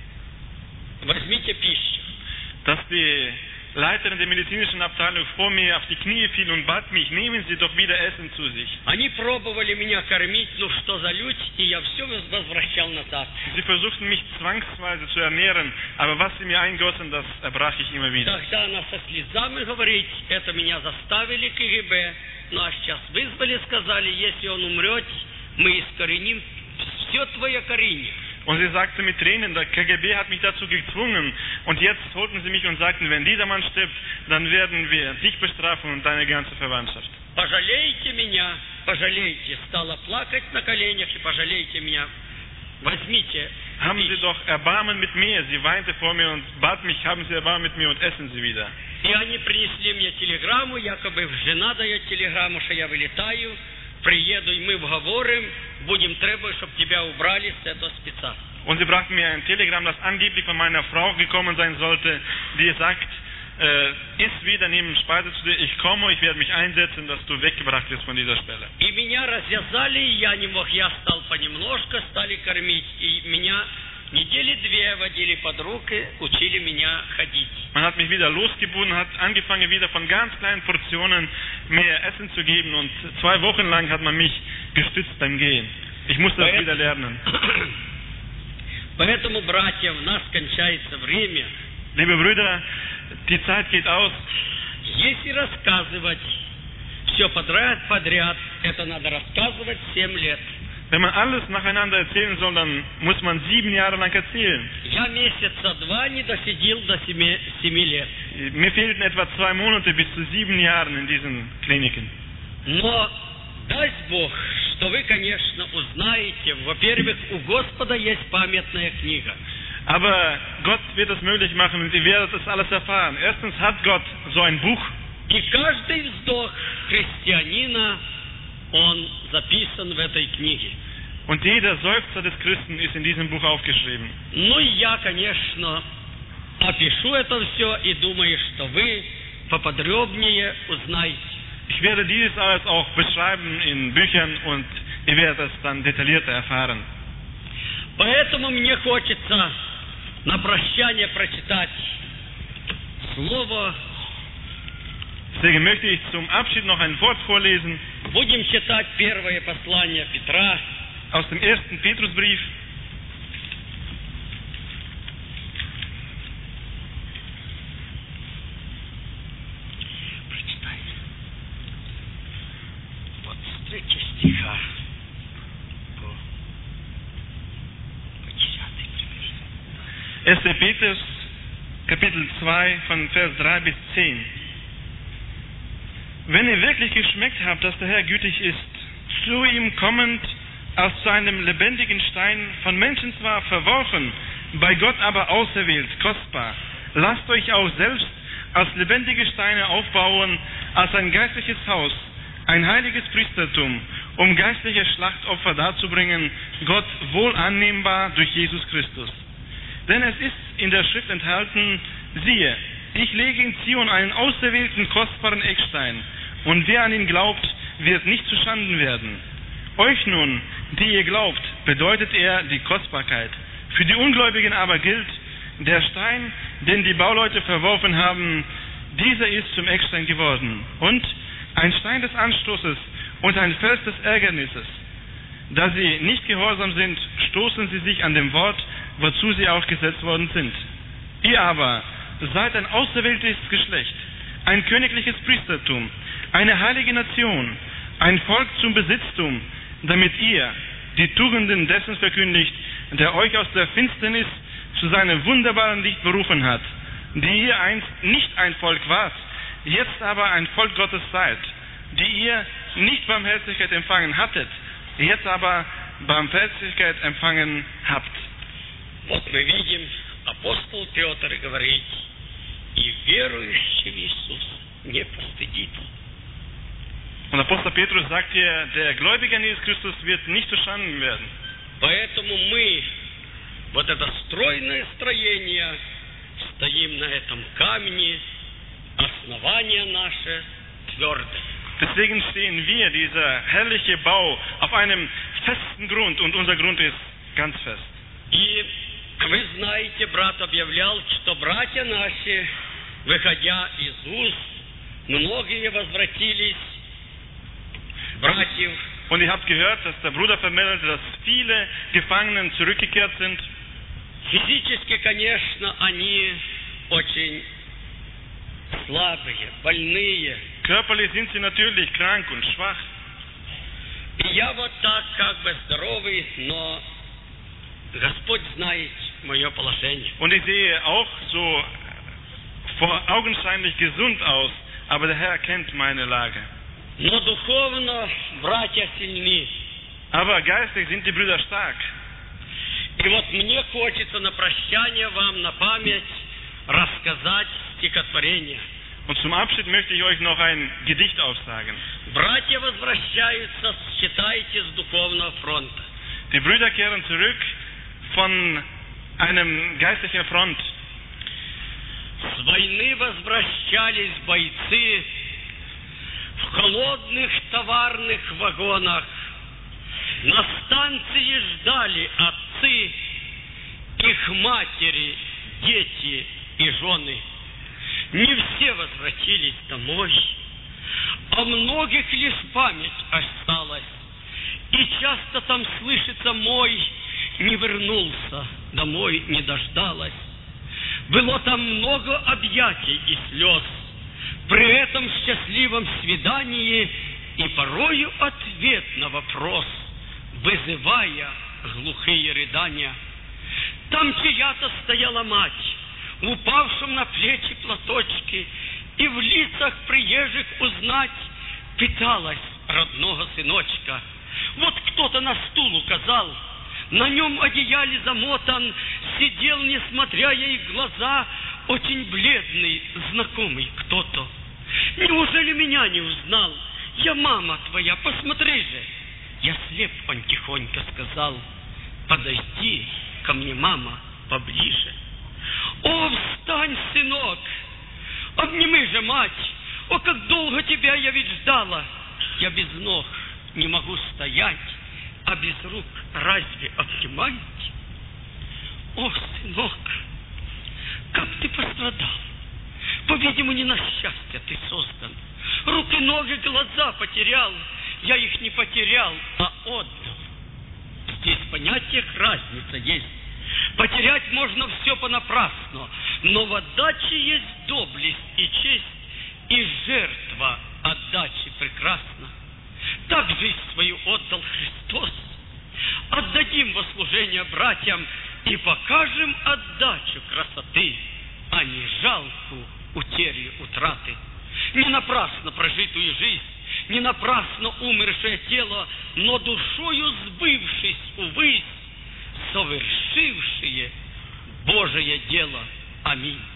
пищу. dass die Leiterin der medizinischen Abteilung vor mir auf die Knie fiel und bat mich, nehmen Sie doch wieder Essen zu sich. Они пробовали меня кормить, ну что за лють, и я все возвращал назад. Sie versuchten mich zwangsweise zu ernähren, aber was sie mir eingossen, das erbrach ich immer wieder. Тогда она со слезами говорит, это меня заставили КГБ, ну а сейчас вызвали, сказали, если он умрет, мы искореним все твое коренье. Und sie sagte mit Tränen, der KGB hat mich dazu gezwungen. Und jetzt holten sie mich und sagten, wenn dieser Mann stirbt, dann werden wir dich bestrafen und deine ganze Verwandtschaft. Пожалейте меня, пожалейте. Стала плакать на коленях и пожалейте меня. Возьмите. Haben Sie doch Erbarmen mit mir. Sie weinte vor mir und bat mich, haben Sie Erbarmen mit mir und essen Sie wieder. И они принесли мне телеграмму, якобы жена дает телеграмму, что я вылетаю. Приеду, и мы обговорим, будем требовать, чтобы тебя убрали с этого спеца. Und sie brachten mir ein Telegramm, das angeblich von meiner Frau gekommen sein sollte, die sagt, iss wieder, nimm Speise zu dir, ich komme, ich werde mich einsetzen, dass du weggebracht wirst von dieser Stelle. И меня развязали, я не мог, я стал понемножку, стали кормить, и меня недели 2 водили под руки, учили меня ходить. Man hat mich wieder losgebunden, hat angefangen wieder von ganz kleinen Portionen mehr Essen zu geben und 2 Wochen lang hat man mich gestützt beim Gehen. Ich musste das wieder lernen. Поэтому, братья, у нас кончается время. Liebe Brüder, die Zeit geht aus. Если рассказывать все подряд, это надо рассказывать 7 лет. Wenn man alles nacheinander erzählen soll, dann muss man 7 Jahre lang erzählen. Я месяца 2 не досидел до 7 лет. Mir fehlten etwa 2 Monate bis zu 7 Jahren in diesen Kliniken. Но даст Бог, что вы, конечно, узнаете, во-первых, у Господа есть памятная книга. Aber Gott wird es möglich machen und ihr werdet das alles erfahren. Erstens hat Gott so ein Buch. И каждый вздох христианина, он записан в этой книге. Und jeder Seufzer des Christen ist in diesem Buch aufgeschrieben. Ну, я, конечно, опишу это все и думаю, что вы поподробнее узнаете. Ich werde dieses alles auch beschreiben in Büchern und ihr werdet es dann detaillierter erfahren. Поэтому мне хочется на прощание прочитать слово. Deswegen möchte ich zum Abschied noch ein Wort vorlesen Будем читать первое послание Петра, aus dem 1. Petrusbrief. Прочитайте. Вот с 3 стиха по 10 примерно. 1. Petrus, Kapitel 2, von Vers 3 bis 10. Wenn ihr wirklich geschmeckt habt, dass der Herr gütig ist, zu ihm kommend aus seinem lebendigen Stein, von Menschen zwar verworfen, bei Gott aber auserwählt, kostbar, lasst euch auch selbst als lebendige Steine aufbauen, als ein geistliches Haus, ein heiliges Priestertum, um geistliche Schlachtopfer darzubringen, Gott wohl annehmbar durch Jesus Christus. Denn es ist in der Schrift enthalten, siehe, ich lege in Zion einen auserwählten, kostbaren Eckstein, und wer an ihn glaubt, wird nicht zuschanden werden. Euch nun, die ihr glaubt, bedeutet er die Kostbarkeit. Für die Ungläubigen aber gilt, der Stein, den die Bauleute verworfen haben, dieser ist zum Eckstein geworden, und ein Stein des Anstoßes und ein Fels des Ärgernisses. Da sie nicht gehorsam sind, stoßen sie sich an dem Wort, wozu sie auch gesetzt worden sind. Ihr aber seid ein auserwähltes Geschlecht, ein königliches Priestertum, eine heilige Nation, ein Volk zum Besitztum, damit ihr die Tugenden dessen verkündigt, der euch aus der Finsternis zu seinem wunderbaren Licht berufen hat, die ihr einst nicht ein Volk wart, jetzt aber ein Volk Gottes seid, die ihr nicht Barmherzigkeit empfangen hattet, jetzt aber Barmherzigkeit empfangen habt. Вот мы видим, апостол Петр говорит, и верующий в Иисуса не постыдится. Und Apostel Petrus sagt hier, der Gläubige an Jesus Christus wird nicht zustanden werden. Поэтому мы, вот это стройное строение, стоим на этом камне, основание наше твердое. Deswegen stehen wir, dieser herrliche Bau, auf einem festen Grund, und unser Grund ist ganz fest. И вы знаете, брат объявлял, что братья наши, выходя из уст, многие возвратились, братьев. Und ihr habt gehört, dass der Bruder vermeldete, dass viele Gefangenen zurückgekehrt sind. Физически, конечно, они очень слабые, больные. Körperlich sind sie natürlich krank und schwach. И я вот так как бы здоровый, но Господь знает мое положение. Und ich sehe auch so augenscheinlich gesund aus, aber der Herr kennt meine Lage. Но духовно братья сильны. Aber geistig sind die Brüder stark. И вот мне хочется на прощание вам на память рассказать стихотворение. Und zum Abschied möchte ich euch noch ein Gedicht aufsagen. Братья возвращаются, считайте, с духовного фронта. Die Brüder kehren zurück von einem geistlichen Front. С войны возвращались бойцы в холодных товарных вагонах. На станции ждали отцы, их матери, дети и жены. Не все возвратились домой, а многих лишь память осталась. И часто там слышится мой, не вернулся, домой не дождалась. Было там много объятий и слез при этом счастливом свидании и порою ответ на вопрос, вызывая глухие рыдания. Там чья-то стояла мать, в упавшем на плечи платочке, и в лицах приезжих узнать пыталась родного сыночка. Вот кто-то на стул указал, на нем одеяле замотан, сидел, несмотря ей в глаза, очень бледный, знакомый кто-то. Неужели меня не узнал? Я мама твоя, посмотри же. Я слеп, он тихонько сказал. Подойди ко мне, мама, поближе. О, встань, сынок, обними же мать. О, как долго тебя я ведь ждала. Я без ног не могу стоять, а без рук разве обнимать? О, сынок, как ты пострадал. По-видимому, не на счастье ты создан. Руки, ноги, глаза потерял. Я их не потерял, а отдал. Здесь в понятиях разница есть. Потерять можно все понапрасну, но в отдаче есть доблесть и честь, и жертва отдачи прекрасна. Так жизнь свою отдал Христос. Отдадим во служение братьям и покажем отдачу красоты, а не жалкую утерю утраты. Не напрасно прожитую жизнь, не напрасно умершее тело, но душою сбывшись увысь, совершившие Божие дело. Аминь.